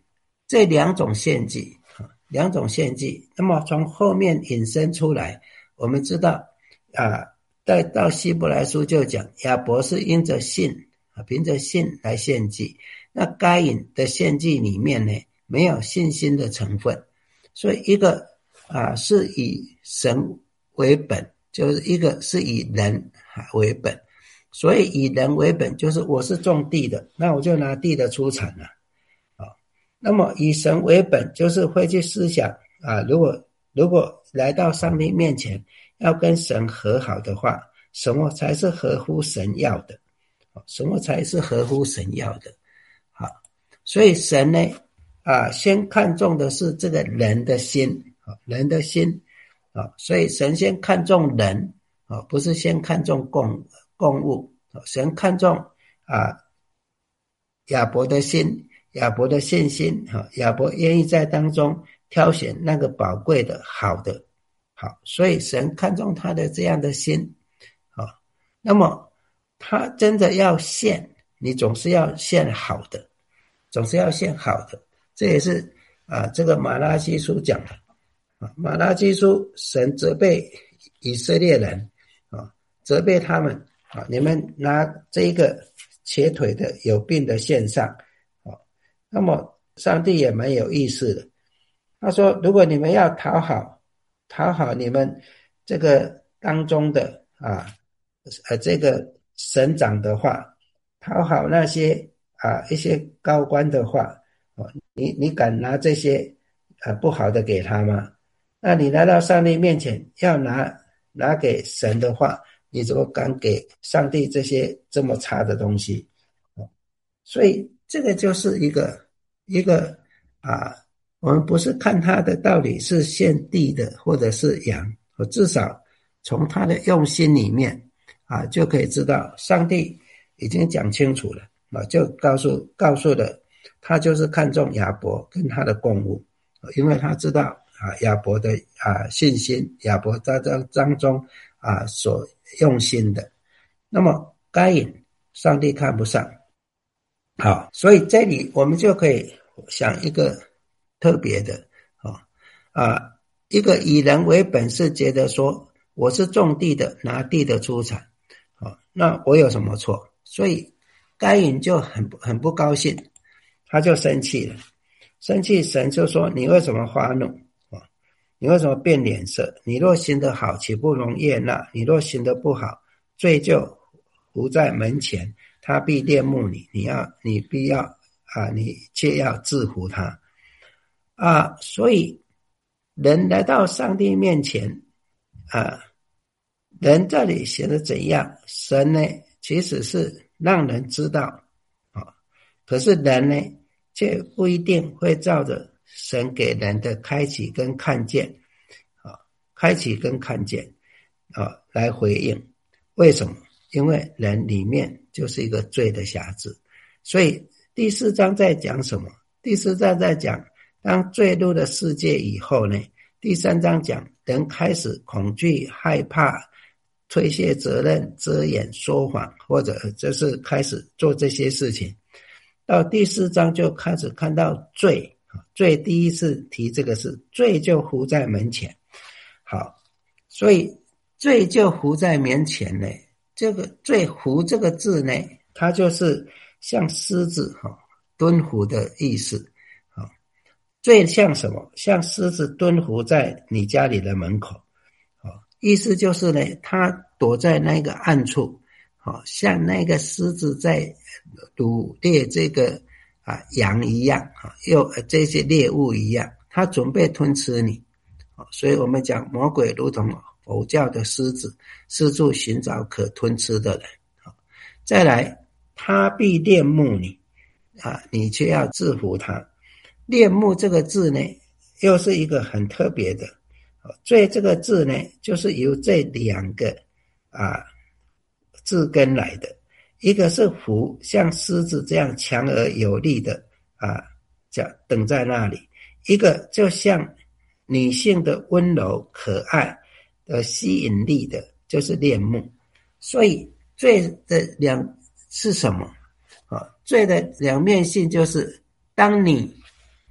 这两种献祭，两种献祭，那么从后面引申出来，我们知道啊，再到希伯来书就讲亚伯是因着信，凭着信来献祭，那该隐的献祭里面呢，没有信心的成分，所以一个啊是以神为本，就是一个是以人为本。所以以人为本，就是我是种地的，那我就拿地的出产了啊。那么以神为本，就是会去思想啊，如果如果来到上帝面前要跟神和好的话，什么才是合乎神要的？什么才是合乎神要的？好，所以神呢啊，先看重的是这个人的心，人的心啊，所以神先看重人啊，不是先看重供供物。神看重啊亚伯的心，亚伯的信心，亚伯愿意在当中挑选那个宝贵的好的，好，所以神看重他的这样的心，好，那么他真的要献，你总是要献好的，总是要献好的，这也是啊这个马拉基书讲的啊，马拉基书神责备以色列人啊，责备他们啊，你们拿这一个瘸腿的有病的献上啊，那么上帝也蛮有意思的，他说如果你们要讨好讨好你们这个当中的啊呃这个省长的话，讨好那些啊一些高官的话，你你敢拿这些呃不好的给他吗？那你来到上帝面前要拿拿给神的话，你怎么敢给上帝这些这么差的东西？所以这个就是一个一个啊，我们不是看他的到底是献地的或者是羊，我至少从他的用心里面啊，就可以知道上帝已经讲清楚了啊，就告诉告诉了他就是看重亚伯跟他的供物，因为他知道啊亚伯的啊信心，亚伯在这当中啊所用心的，那么该隐上帝看不上。好，所以这里我们就可以想一个特别的啊啊，一个以人为本是觉得说我是种地的，拿地的出产，啊，那我有什么错？所以该隐就很很不高兴，他就生气了，生气神就说你为什么发怒啊？你为什么变脸色？你若行得好，岂不容悦纳？你若行得不好，罪就伏在门前。他必恋慕你，你要你必要啊，你却要制服他啊。所以人来到上帝面前啊，人这里写的怎样？神呢，其实是让人知道啊，可是人呢，却不一定会照着神给人的开启跟看见啊，开启跟看见啊来回应。为什么？因为人里面就是一个罪的瑕疵，所以第四章在讲什么？第四章在讲当罪入了世界以后呢，第三章讲人开始恐惧害怕推卸责任遮掩说谎，或者就是开始做这些事情，到第四章就开始看到罪，罪第一次提这个事，罪就伏在门前。好，所以罪就伏在门前呢，这个罪伏这个字呢，它就是像狮子蹲伏的意思。罪像什么？像狮子蹲伏在你家里的门口，意思就是呢，它躲在那个暗处，像那个狮子在捕猎这个啊羊一样，又这些猎物一样，它准备吞吃你。所以我们讲魔鬼如同佛教的狮子，四处寻找可吞吃的人。再来，他必恋慕你啊，你却要制服他。恋慕这个字呢，又是一个很特别的。罪这个字呢，就是由这两个啊字根来的。一个是伏，像狮子这样强而有力的啊，这样等在那里；一个就像女性的温柔可爱的吸引力的，就是恋慕。所以罪的两是什么啊？罪的两面性就是当你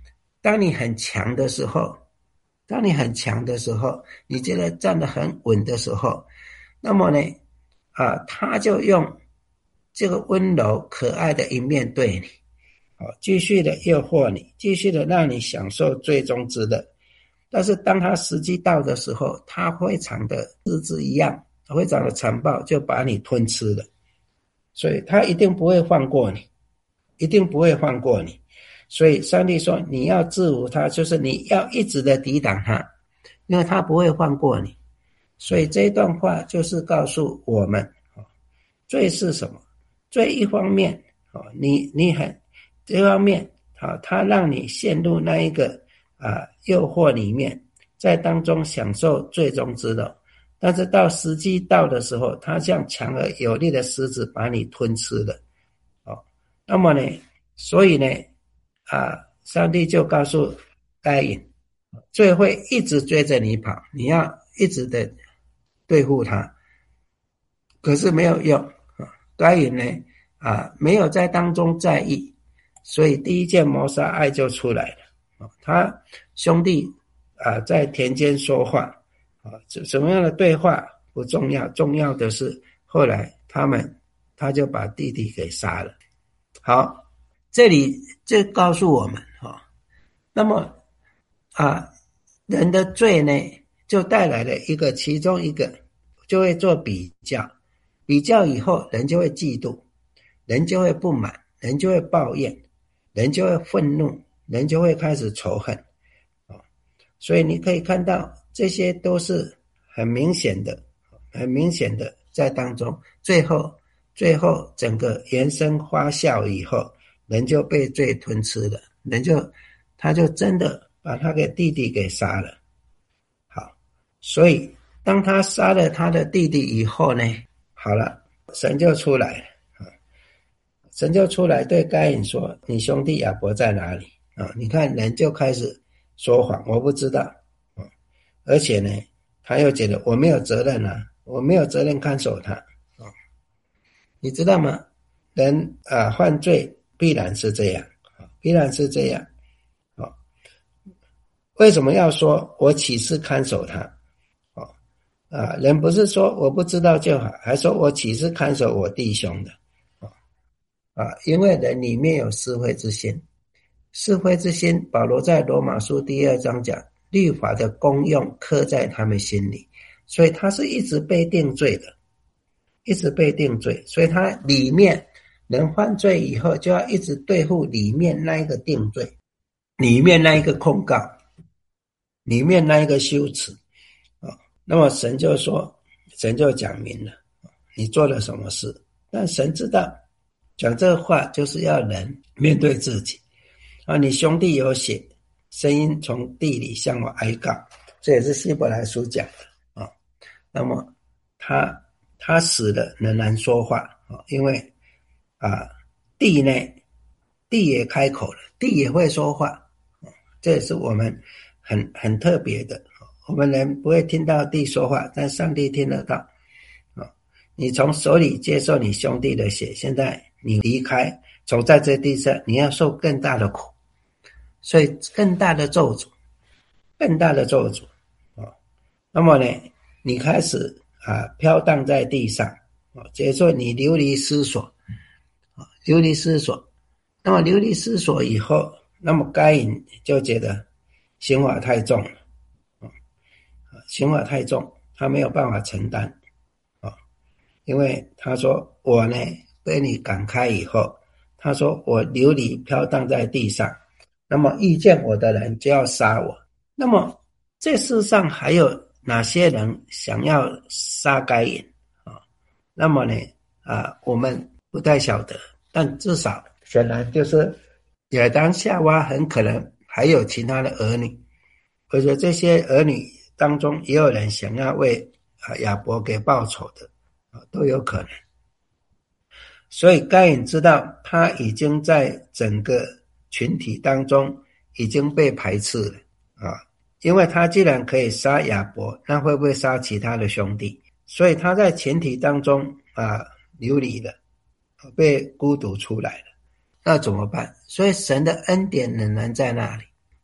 当你很强的时候，当你很强的时候，你觉得站得很稳的时候，那么呢，啊，他就用这个温柔可爱的一面对你，好，继续的诱惑你，继续的让你享受最终之乐。但是当他时机到的时候，他非常的日子一样，非常的残暴，就把你吞吃了。所以他一定不会放过你，一定不会放过你。所以上帝说你要制服他，就是你要一直的抵挡他，因为他不会放过你。所以这一段话就是告诉我们，罪是什么？罪一方面，你你很这方面，他让你陷入那一个啊诱惑里面，在当中享受最终之乐。但是到时机到的时候，他像强而有力的狮子把你吞吃了。哦，那么呢，所以呢，啊，上帝就告诉该隐，罪会一直追着你跑，你要一直的对付他，可是没有用。该隐呢，啊，没有在当中在意，所以第一件谋杀爱就出来了。他兄弟啊，在田间说话，啊，什么样的对话不重要，重要的是后来他们他就把弟弟给杀了。好，这里就告诉我们，啊，那么啊，人的罪呢，就带来了一个其中一个，就会做比较，比较以后人就会嫉妒，人就会不满，人就会抱怨，人就会愤怒，人就会开始仇恨。所以你可以看到这些都是很明显的，很明显的在当中，最后最后整个延伸发酵以后，人就被罪吞吃了，人就他就真的把他的弟弟给杀了。好，所以当他杀了他的弟弟以后呢，好了，神就出来了，神就出来对该隐说，你兄弟亚伯在哪里啊？你看人就开始说谎，我不知道，啊，而且呢他又觉得我没有责任啊，我没有责任看守他，啊，你知道吗？人啊犯罪必然是这样，必然是这样，啊，为什么要说我岂是看守他？啊啊，人不是说我不知道就好，还说我岂是看守我弟兄的？啊，因为人里面有是非之心，是非之心，保罗在罗马书第二章讲，律法的功用刻在他们心里，所以他是一直被定罪的，一直被定罪，所以他里面人犯罪以后，就要一直对付里面那一个定罪，里面那一个控告，里面那一个羞耻啊。那么神就说，神就讲明了，你做了什么事，但神知道。讲这个话就是要人面对自己啊！你兄弟有血，声音从地里向我哀告，这也是希伯来书讲的啊。那么他他死了仍然说话啊，因为啊地呢，地也开口了，地也会说话啊，这也是我们很很特别的。我们人不会听到地说话，但上帝听得到啊。你从手里接受你兄弟的血，现在你离开，走在这地上，你要受更大的苦，所以更大的咒诅，更大的咒诅啊。那么呢，你开始啊飘荡在地上啊，接受你流离失所啊，流离失所。那么流离失所以后，那么该隐就觉得刑罚太重了啊，刑罚太重，他没有办法承担啊，因为他说我呢。被你赶开以后，他说我流离飘荡在地上，那么遇见我的人就要杀我。那么这世上还有哪些人想要杀该隐啊？那么呢啊，我们不太晓得，但至少显然就是亚当夏娃很可能还有其他的儿女，而且这些儿女当中也有人想要为啊亚伯给报仇的啊，都有可能。所以该隐知道他已经在整个群体当中已经被排斥了啊，因为他既然可以杀亚伯，那会不会杀其他的兄弟？所以他在群体当中啊流离了，被孤独出来了，那怎么办？所以神的恩典仍然在那里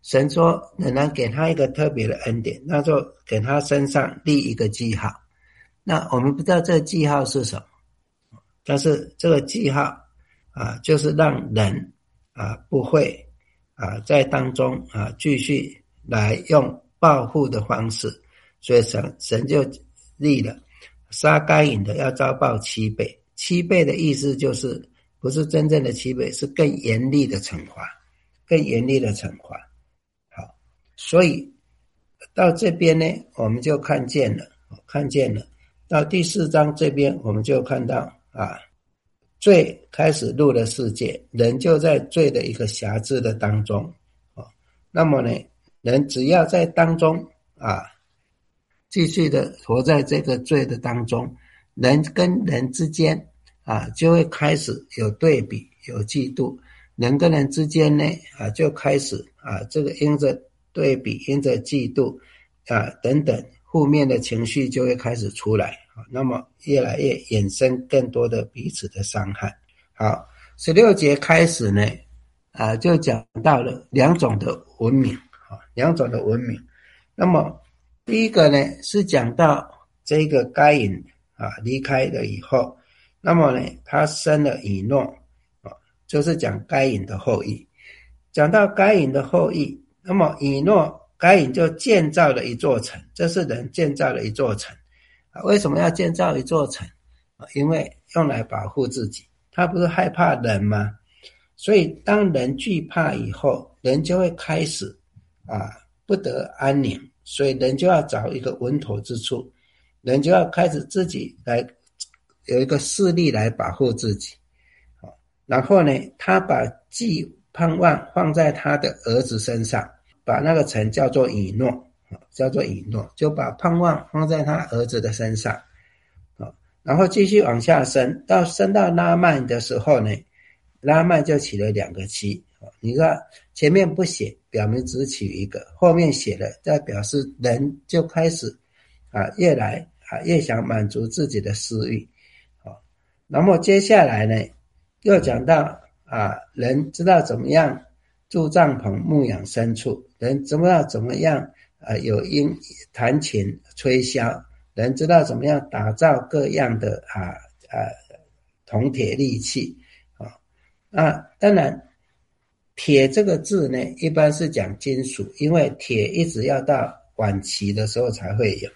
神说仍然给他一个特别的恩典，那就给他身上立一个记号。那我们不知道这个记号是什么，但是这个记号啊，就是让人啊不会啊在当中啊继续来用报复的方式，所以神神就立了杀该隐的要遭报七倍。七倍的意思就是不是真正的七倍，是更严厉的惩罚，更严厉的惩罚。好，所以到这边呢，我们就看见了，看见了。到第四章这边，我们就看到啊，罪开始入了世界，人就在罪的一个辖制的当中。啊，那么呢，人只要在当中啊，继续的活在这个罪的当中，人跟人之间啊，就会开始有对比，有嫉妒。人跟人之间呢，啊，就开始啊，这个因着对比，因着嫉妒啊等等负面的情绪就会开始出来，啊，那么越来越衍生更多的彼此的伤害。好，十六节开始呢，啊，就讲到了两种的文明，啊，两种的文明。那么第一个呢，是讲到这个该隐啊离开了以后，那么呢，他生了以诺。就是讲该隐的后裔，讲到该隐的后裔，那么以诺该隐就建造了一座城，这是人建造了一座城。为什么要建造一座城？因为用来保护自己，他不是害怕人吗？所以当人惧怕以后，人就会开始啊不得安宁，所以人就要找一个稳妥之处，人就要开始自己来有一个势力来保护自己。然后呢，他把寄盼望放在他的儿子身上，把那个城叫做以诺，叫做以诺，就把盼望放在他儿子的身上。然后继续往下升，到升到拉曼的时候呢，拉曼就娶了两个妻。你看前面不写，表明只娶一个，后面写了，在表示人就开始啊越来啊越想满足自己的私欲。然后接下来呢，又讲到啊，人知道怎么样筑帐篷、牧养牲畜，人知道怎么样啊有音弹琴、吹箫，人知道怎么样打造各样的啊啊铜铁利器啊。那当然，铁这个字呢，一般是讲金属，因为铁一直要到晚期的时候才会有。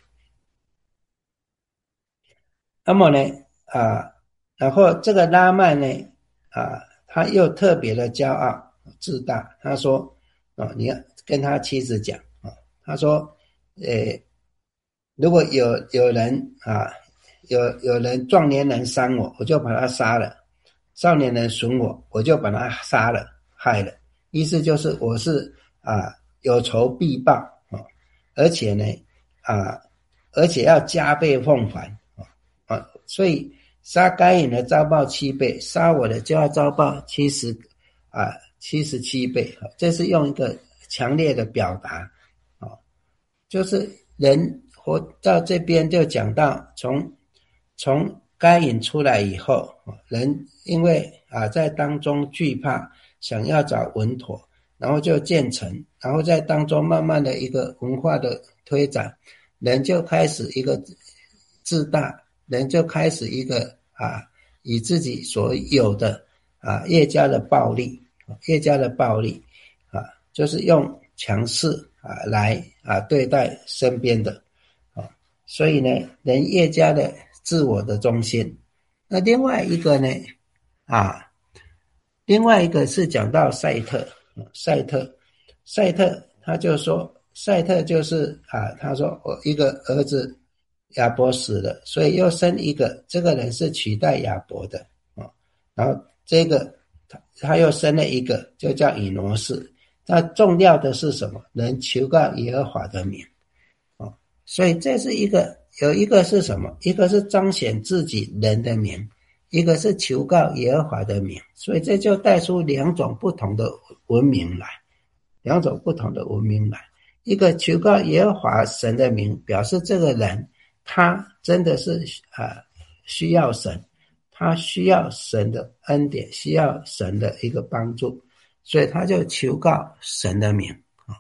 那么呢，啊，然后这个拉曼呢，啊。他又特别的骄傲自大，他说哦，你要跟他妻子讲啊，他说呃如果有有人啊有有人壮年人伤我，我就把他杀了，少年人损我，我就把他杀了害了，意思就是我是啊有仇必报啊，而且呢啊而且要加倍奉还啊啊，所以杀该隐的遭报七倍，杀我的就要遭报七十啊七十七倍，这是用一个强烈的表达啊，就是人活到这边就讲到从从该隐出来以后，人因为啊在当中惧怕，想要找稳妥，然后就建成，然后在当中慢慢的一个文化的推展，人就开始一个自大，人就开始一个啊，以自己所有的啊越加的暴力，越加的暴力啊，就是用强势啊来啊对待身边的啊，所以呢，人越加的自我的中心。那另外一个呢啊，另外一个是讲到赛特，赛特，赛特他就说，赛特就是啊，他说我一个儿子亚伯死了，所以又生一个，这个人是取代亚伯的啊。然后这个他他又生了一个，就叫以挪士。那重要的是什么？能求告耶和华的名啊。所以这是一个，有一个是什么？一个是彰显自己人的名，一个是求告耶和华的名。所以这就带出两种不同的文明来，两种不同的文明来。一个求告耶和华神的名，表示这个人他真的是啊、呃、需要神，他需要神的恩典，需要神的一个帮助，所以他就求告神的名啊。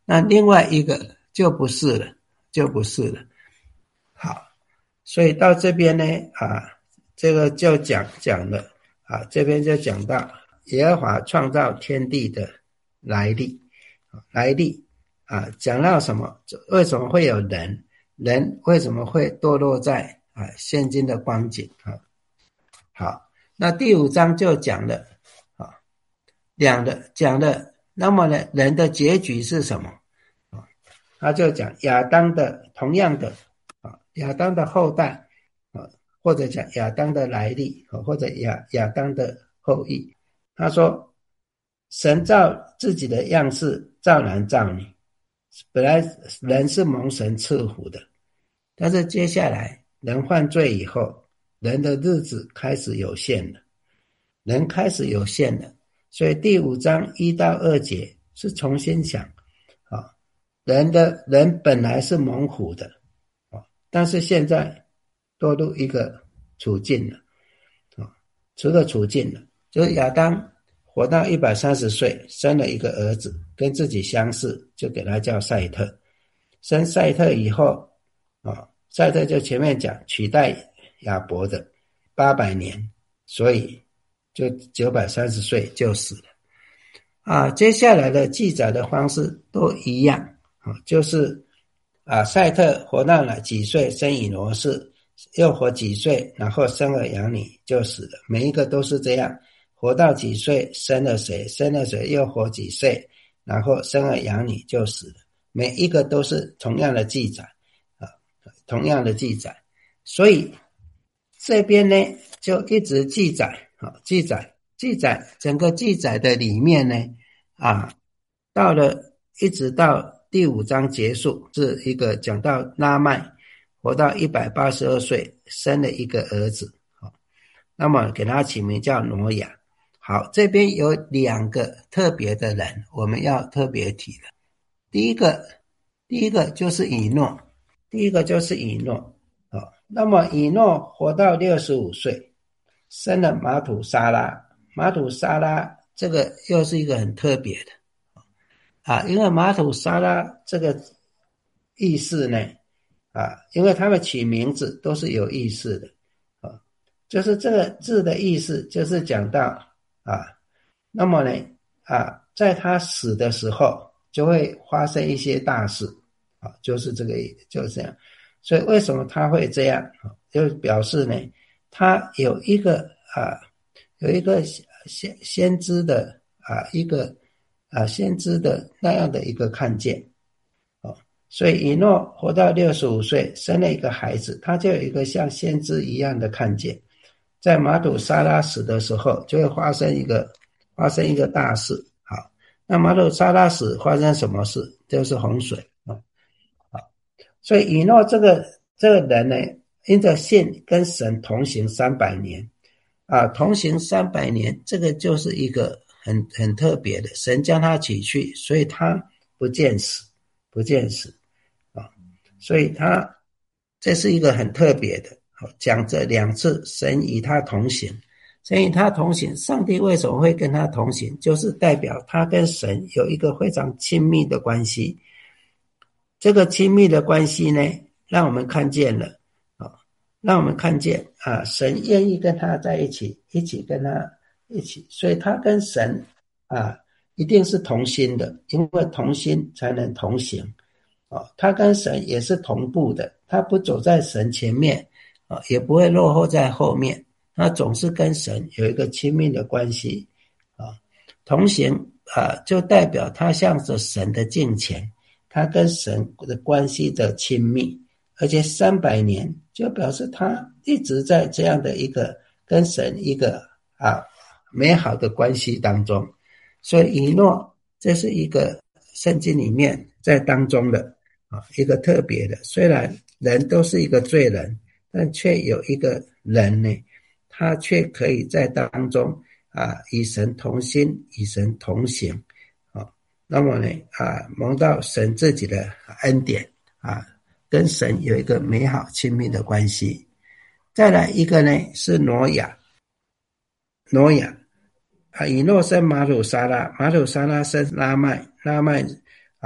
那另外一个就不是了，就不是了。好，所以到这边呢，啊，这个就讲讲了，啊，这边就讲到耶和华创造天地的来历，来历啊，讲到什么？为什么会有人？人为什么会堕落在啊现今的光景啊？好，那第五章就讲了啊，讲了讲了，那么呢，人的结局是什么？啊，他就讲亚当的同样的啊，亚当的后代啊，或者讲亚当的来历啊，或者亚亚当的后裔。他说，神造自己的样式，造男造女。本来人是蒙神赐福的，但是接下来人犯罪以后，人的日子开始有限了，人开始有限了，所以第五章一到二节是重新想啊，人的人本来是蒙福的啊，但是现在堕入一个处境了啊，除了处境了，就是亚当活到一百三十岁，生了一个儿子，跟自己相似，就给他叫赛特。生赛特以后啊，赛特就前面讲取代亚伯的八百年，所以就九百三十岁就死了啊。接下来的记载的方式都一样啊，就是啊，赛特活到了几岁生以挪士，又活几岁，然后生儿养女就死了，每一个都是这样，活到几岁生了谁，生了谁又活几岁，然后生儿养女就死了，每一个都是同样的记载啊，同样的记载，所以这边呢就一直记载啊，记载记载整个记载的里面呢啊，到了一直到第五章结束，是一个讲到拉麦活到一百八十二岁，生了一个儿子，那么给他起名叫挪亚。好，这边有两个特别的人，我们要特别提的。第一个，第一个就是以诺，第一个就是以诺。好，那么以诺活到六十五岁，生了马土沙拉。马土沙拉这个又是一个很特别的啊，因为马土沙拉这个意思呢，啊，因为他们取名字都是有意思的啊，就是这个字的意思就是讲到啊，那么呢啊，在他死的时候就会发生一些大事啊，就是这个就是这样，所以为什么他会这样？就表示呢，他有一个啊，有一个先先知的啊一个。啊，先知的那样的一个看见，哦，所以以诺活到六十五岁，生了一个孩子，他就有一个像先知一样的看见，在马土沙拉死的时候，就会发生一个发生一个大事。好，那马土沙拉死发生什么事？就是洪水啊。好，所以以诺这个这个人呢，因着信跟神同行三百年啊，同行三百年，这个就是一个。很很特别的，神将他取去，所以他不见死，不见死啊，所以他这是一个很特别的，讲这两次神与他同行，神与他同行，上帝为什么会跟他同行？就是代表他跟神有一个非常亲密的关系，这个亲密的关系呢，让我们看见了啊，让我们看见啊，神愿意跟他在一起，一起跟他。一起，所以他跟神啊一定是同心的，因为同心才能同行啊。他跟神也是同步的，他不走在神前面啊，也不会落后在后面，他总是跟神有一个亲密的关系啊。同行啊，就代表他向着神的敬虔，他跟神的关系的亲密，而且三百年就表示他一直在这样的一个跟神一个啊。美好的关系当中，所以以诺这是一个圣经里面在当中的啊一个特别的，虽然人都是一个罪人，但却有一个人呢，他却可以在当中啊与神同心，与神同行啊，那么呢啊蒙到神自己的恩典啊，跟神有一个美好亲密的关系。再来一个呢是挪亚。挪亚啊，以诺生马土沙拉，马土沙拉生拉麦，拉麦啊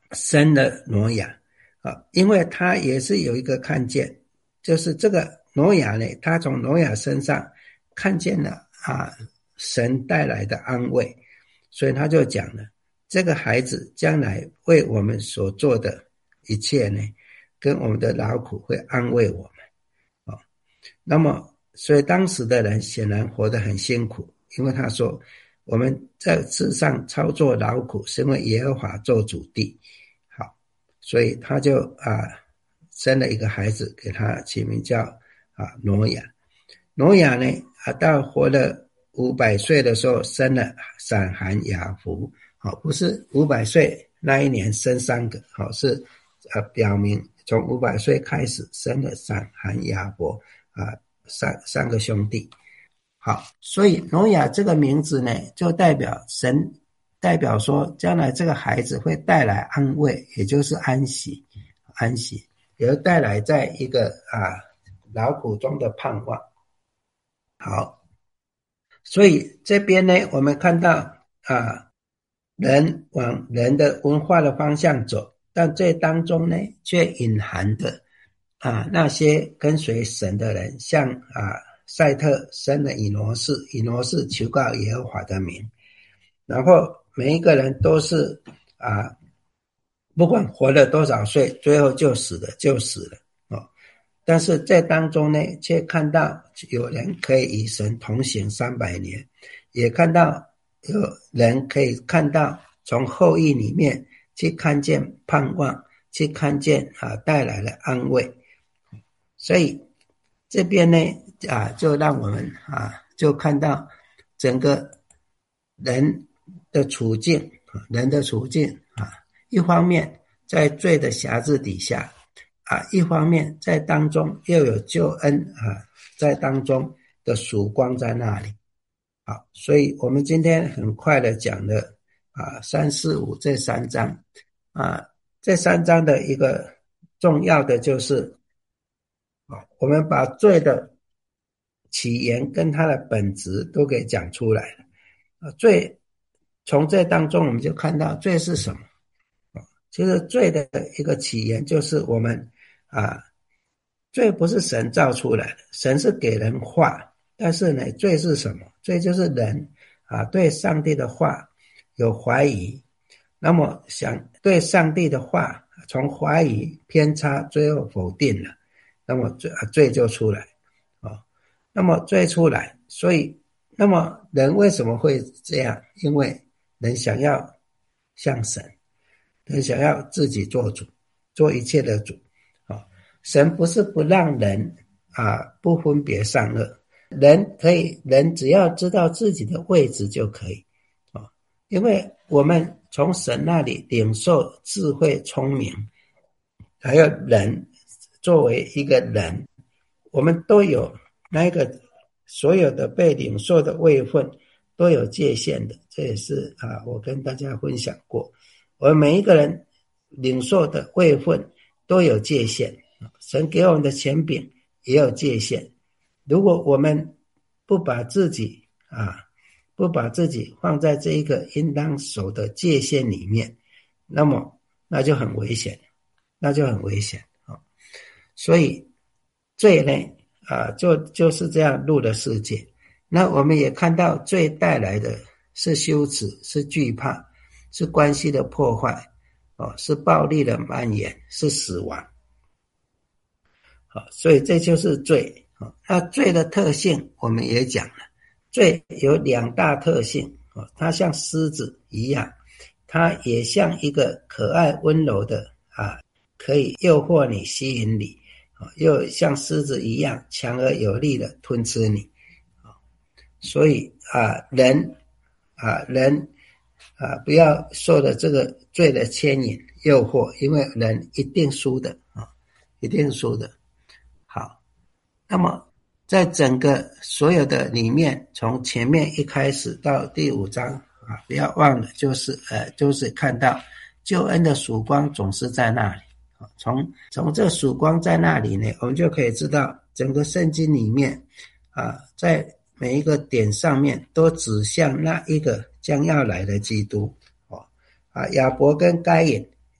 生了挪亚啊，因为他也是有一个看见，就是这个挪亚呢，他从挪亚身上看见了啊神带来的安慰，所以他就讲了，这个孩子将来为我们所做的一切呢，跟我们的劳苦会安慰我们啊。那么所以当时的人显然活得很辛苦，因为他说我们在世上操作劳苦是因为耶和华做主地。好，所以他就啊生了一个孩子，给他起名叫啊挪亚。挪亚呢啊到活了五百岁的时候生了闪含雅弗。好，不是五百岁那一年生三个，好，是呃表明从五百岁开始生了闪含雅弗啊三三个兄弟。好，所以挪亚这个名字呢，就代表神，代表说将来这个孩子会带来安慰，也就是安息，安息，也会带来在一个啊劳苦中的盼望。好，所以这边呢，我们看到啊，人往人的文化的方向走，但这当中呢，却隐含的啊那些跟随神的人，像啊赛特生了以挪士，以挪士求告耶和华的名，然后每一个人都是啊，不管活了多少岁，最后就死了，就死了哦。但是在当中呢，却看到有人可以与神同行三百年，也看到有人可以看到从后裔里面去看见盼望，去看见啊带来了安慰。所以这边呢啊，就让我们啊就看到整个人的处境，人的处境啊，一方面在罪的辖制底下啊，一方面在当中又有救恩啊，在当中的曙光在那里。好，所以我们今天很快的讲了啊三四五这三章啊，这三章的一个重要的就是啊，我们把罪的起源跟它的本质都给讲出来了啊。罪从这当中我们就看到罪是什么啊？其实罪的一个起源就是我们啊，罪不是神造出来的，神是给人话，但是呢，罪是什么？罪就是人啊对上帝的话有怀疑，那么想对上帝的话从怀疑偏差，最后否定了，那么罪罪就出来啊、哦。那么罪出来，所以那么人为什么会这样？因为人想要像神，人想要自己做主，做一切的主啊、哦。神不是不让人啊不分别善恶，人可以，人只要知道自己的位置就可以啊、哦。因为我们从神那里领受智慧、聪明，还有人作为一个人，我们都有那个所有的被领受的位分都有界限的，这也是啊，我跟大家分享过，我们每一个人领受的位分都有界限，神给我们的权柄也有界限。如果我们不把自己啊，不把自己放在这一个应当守的界限里面，那么那就很危险，那就很危险啊、哦！所以罪呢啊，就就是这样入了世界。那我们也看到罪带来的是羞耻，是惧怕，是关系的破坏哦，是暴力的蔓延，是死亡。好，所以这就是罪。那罪的特性我们也讲了，罪有两大特性，它像狮子一样，它也像一个可爱温柔的啊，可以诱惑你、吸引你，又像狮子一样强而有力的吞吃你。所以啊，人啊人啊不要受了这个罪的牵引、诱惑，因为人一定输的啊，一定输的。好，那么在整个所有的里面，从前面一开始到第五章啊，不要忘了，就是呃，就是看到救恩的曙光总是在那里。从从这曙光在那里呢，我们就可以知道整个圣经里面啊，在每一个点上面都指向那一个将要来的基督哦啊，亚伯跟该隐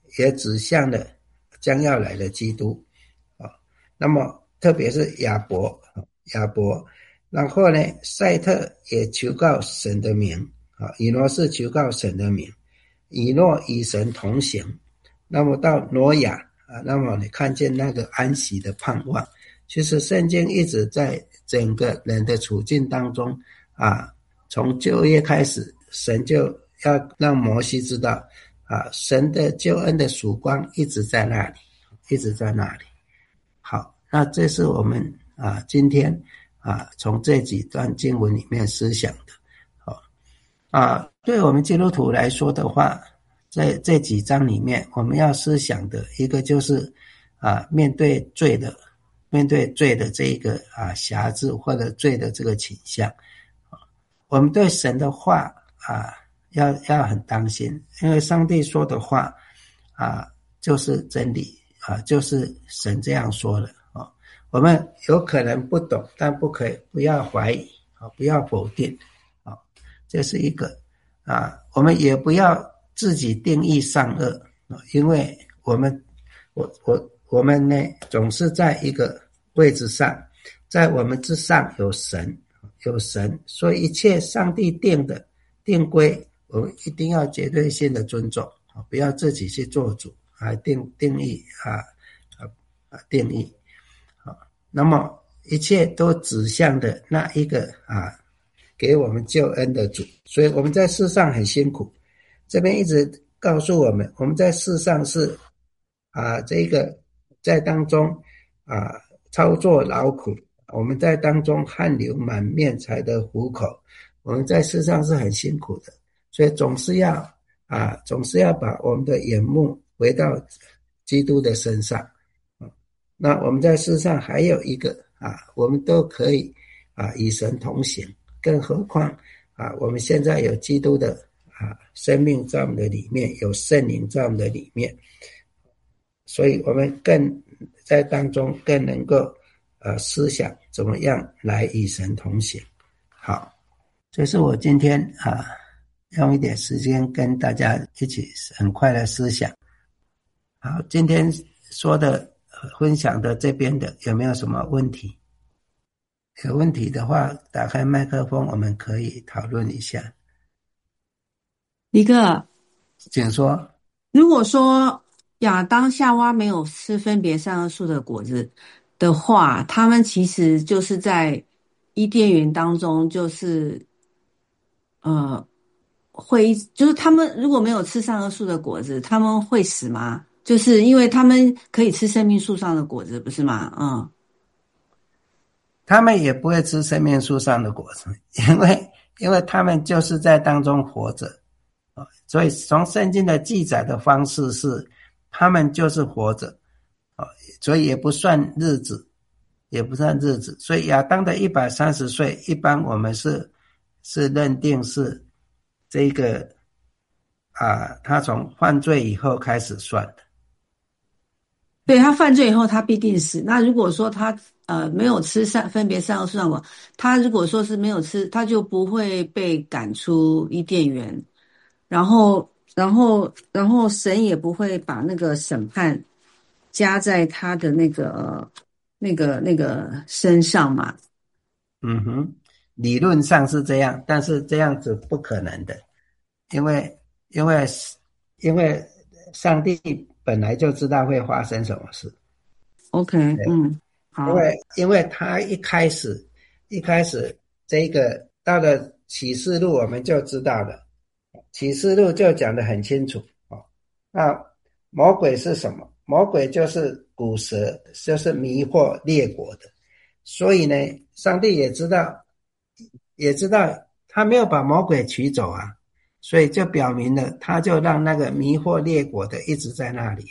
也指向了将要来的基督啊。那么特别是亚伯，亚伯，然后呢，赛特也求告神的名啊，以诺是求告神的名，以诺与神同行。那么到挪亚啊，那么你看见那个安息的盼望。其实圣经一直在整个人的处境当中啊，从旧约开始，神就要让摩西知道啊，神的救恩的曙光一直在那里，一直在那里。好，那这是我们啊今天啊从这几段经文里面思想的。好啊，对我们基督徒来说的话，在这几章里面，我们要思想的一个就是啊，面对罪的，面对罪的这一个啊辖制或者罪的这个倾向，我们对神的话啊要要很当心，因为上帝说的话啊就是真理啊，就是神这样说的啊。我们有可能不懂，但不可以不要怀疑啊，不要否定啊，这是一个啊。我们也不要自己定义善恶啊，因为我们我我我们呢总是在一个位置上，在我们之上有神，有神，所以一切上帝定的定规，我们一定要绝对性的尊重啊，不要自己去做主啊，定定义啊啊啊定义啊。那么一切都指向的那一个啊，给我们救恩的主，所以我们在世上很辛苦。这边一直告诉我们，我们在世上是啊，这个在当中啊操作劳苦，我们在当中汗流满面才得糊口，我们在世上是很辛苦的，所以总是要啊，总是要把我们的眼目回到基督的身上。那我们在世上还有一个啊，我们都可以啊与神同行，更何况啊，我们现在有基督的啊生命在我们的里面，有圣灵在我们的里面，所以我们更在当中更能够呃思想怎么样来与神同行。好，这是我今天啊用一点时间跟大家一起很快的思想。好，今天说的分享的这边的有没有什么问题？有问题的话，打开麦克风，我们可以讨论一下。 一个， 请说。 如果说亚当夏娃没有吃分别善恶树的果子的话，他们其实就是在伊甸园当中，就是呃，会就是他们如果没有吃善恶树的果子，他们会死吗？就是因为他们可以吃生命树上的果子，不是吗？嗯， 他们也不会吃生命树上的果子，因为因为他们就是在当中活着，所以从圣经的记载的方式是，他们就是活着，所以也不算日子，也不算日子。所以亚当的一百三十岁，一般我们是是认定是这个啊，他从犯罪以后开始算的。 对，他犯罪以后，他必定死。那如果说他呃没有吃善分别善恶树上果，他如果说是没有吃，他就不会被赶出伊甸园，然后然后然后神也不会把那个审判加在他的那个那个那个身上嘛。 嗯哼，理论上是这样，但是这样子不可能的，因为因为因为上帝本来就知道会发生什么事。 OK，嗯，好因为因为他一开始一开始这个到了启示录我们就知道了，启示录就讲得很清楚哦。那魔鬼是什么？魔鬼就是古蛇，就是迷惑列国的。所以呢，上帝也知道，也知道他没有把魔鬼取走啊，所以就表明了，他就让那个迷惑列国的一直在那里。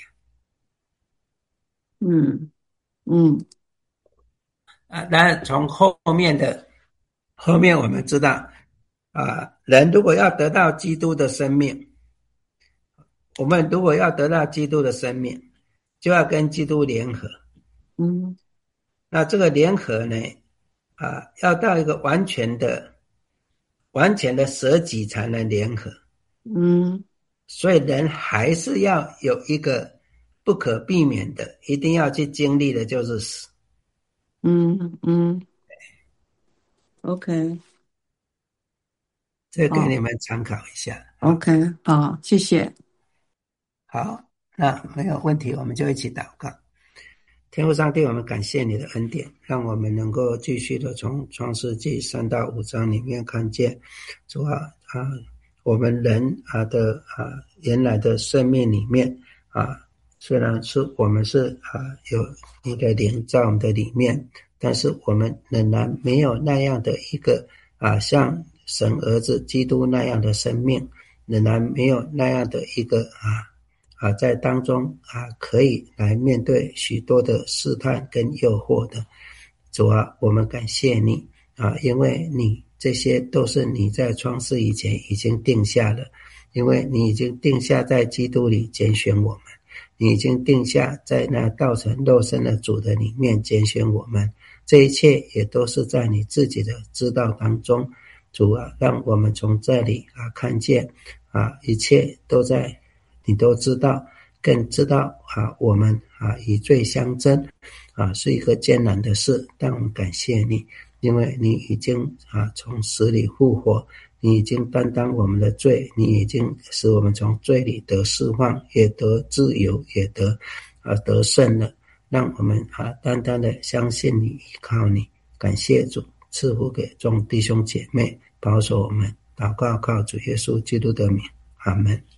嗯嗯啊，当然从后面的后面我们知道，啊，人如果要得到基督的生命，我们如果要得到基督的生命，就要跟基督联合。 嗯那这个联合呢，啊，要到一个完全的、完全的舍己才能联合。 嗯所以人还是要有一个不可避免的，一定要去经历的，就是死。 嗯嗯，OK， 这给好你们参考一下。好， ，OK，好，谢谢。 好，那没有问题，我们就一起祷告。天父上帝，我们感谢你的恩典，让我们能够继续的从创世纪三到五章里面看见，主啊啊，我们人啊的啊原来的生命里面啊，虽然是我们是啊有一个灵在我们的里面，但是我们仍然没有那样的一个啊像神儿子基督那样的生命，仍然没有那样的一个啊。啊，在当中啊，可以来面对许多的试探跟诱惑的。主啊，我们感谢你啊，因为你这些都是你在创世以前已经定下了，因为你已经定下在基督里拣选我们，你已经定下在那道成肉身的主的里面拣选我们，这一切也都是在你自己的知道当中。主啊，让我们从这里啊看见啊，一切都在你都知道，更知道啊，我们啊以罪相争啊是一个艰难的事，但我们感谢你，因为你已经啊从死里复活，你已经担当我们的罪，你已经使我们从罪里得释放，也得自由，也得啊得胜了。让我们啊单单的相信你，依靠你，感谢主赐福给众弟兄姐妹，保守我们。祷告靠主耶稣基督的名，阿们。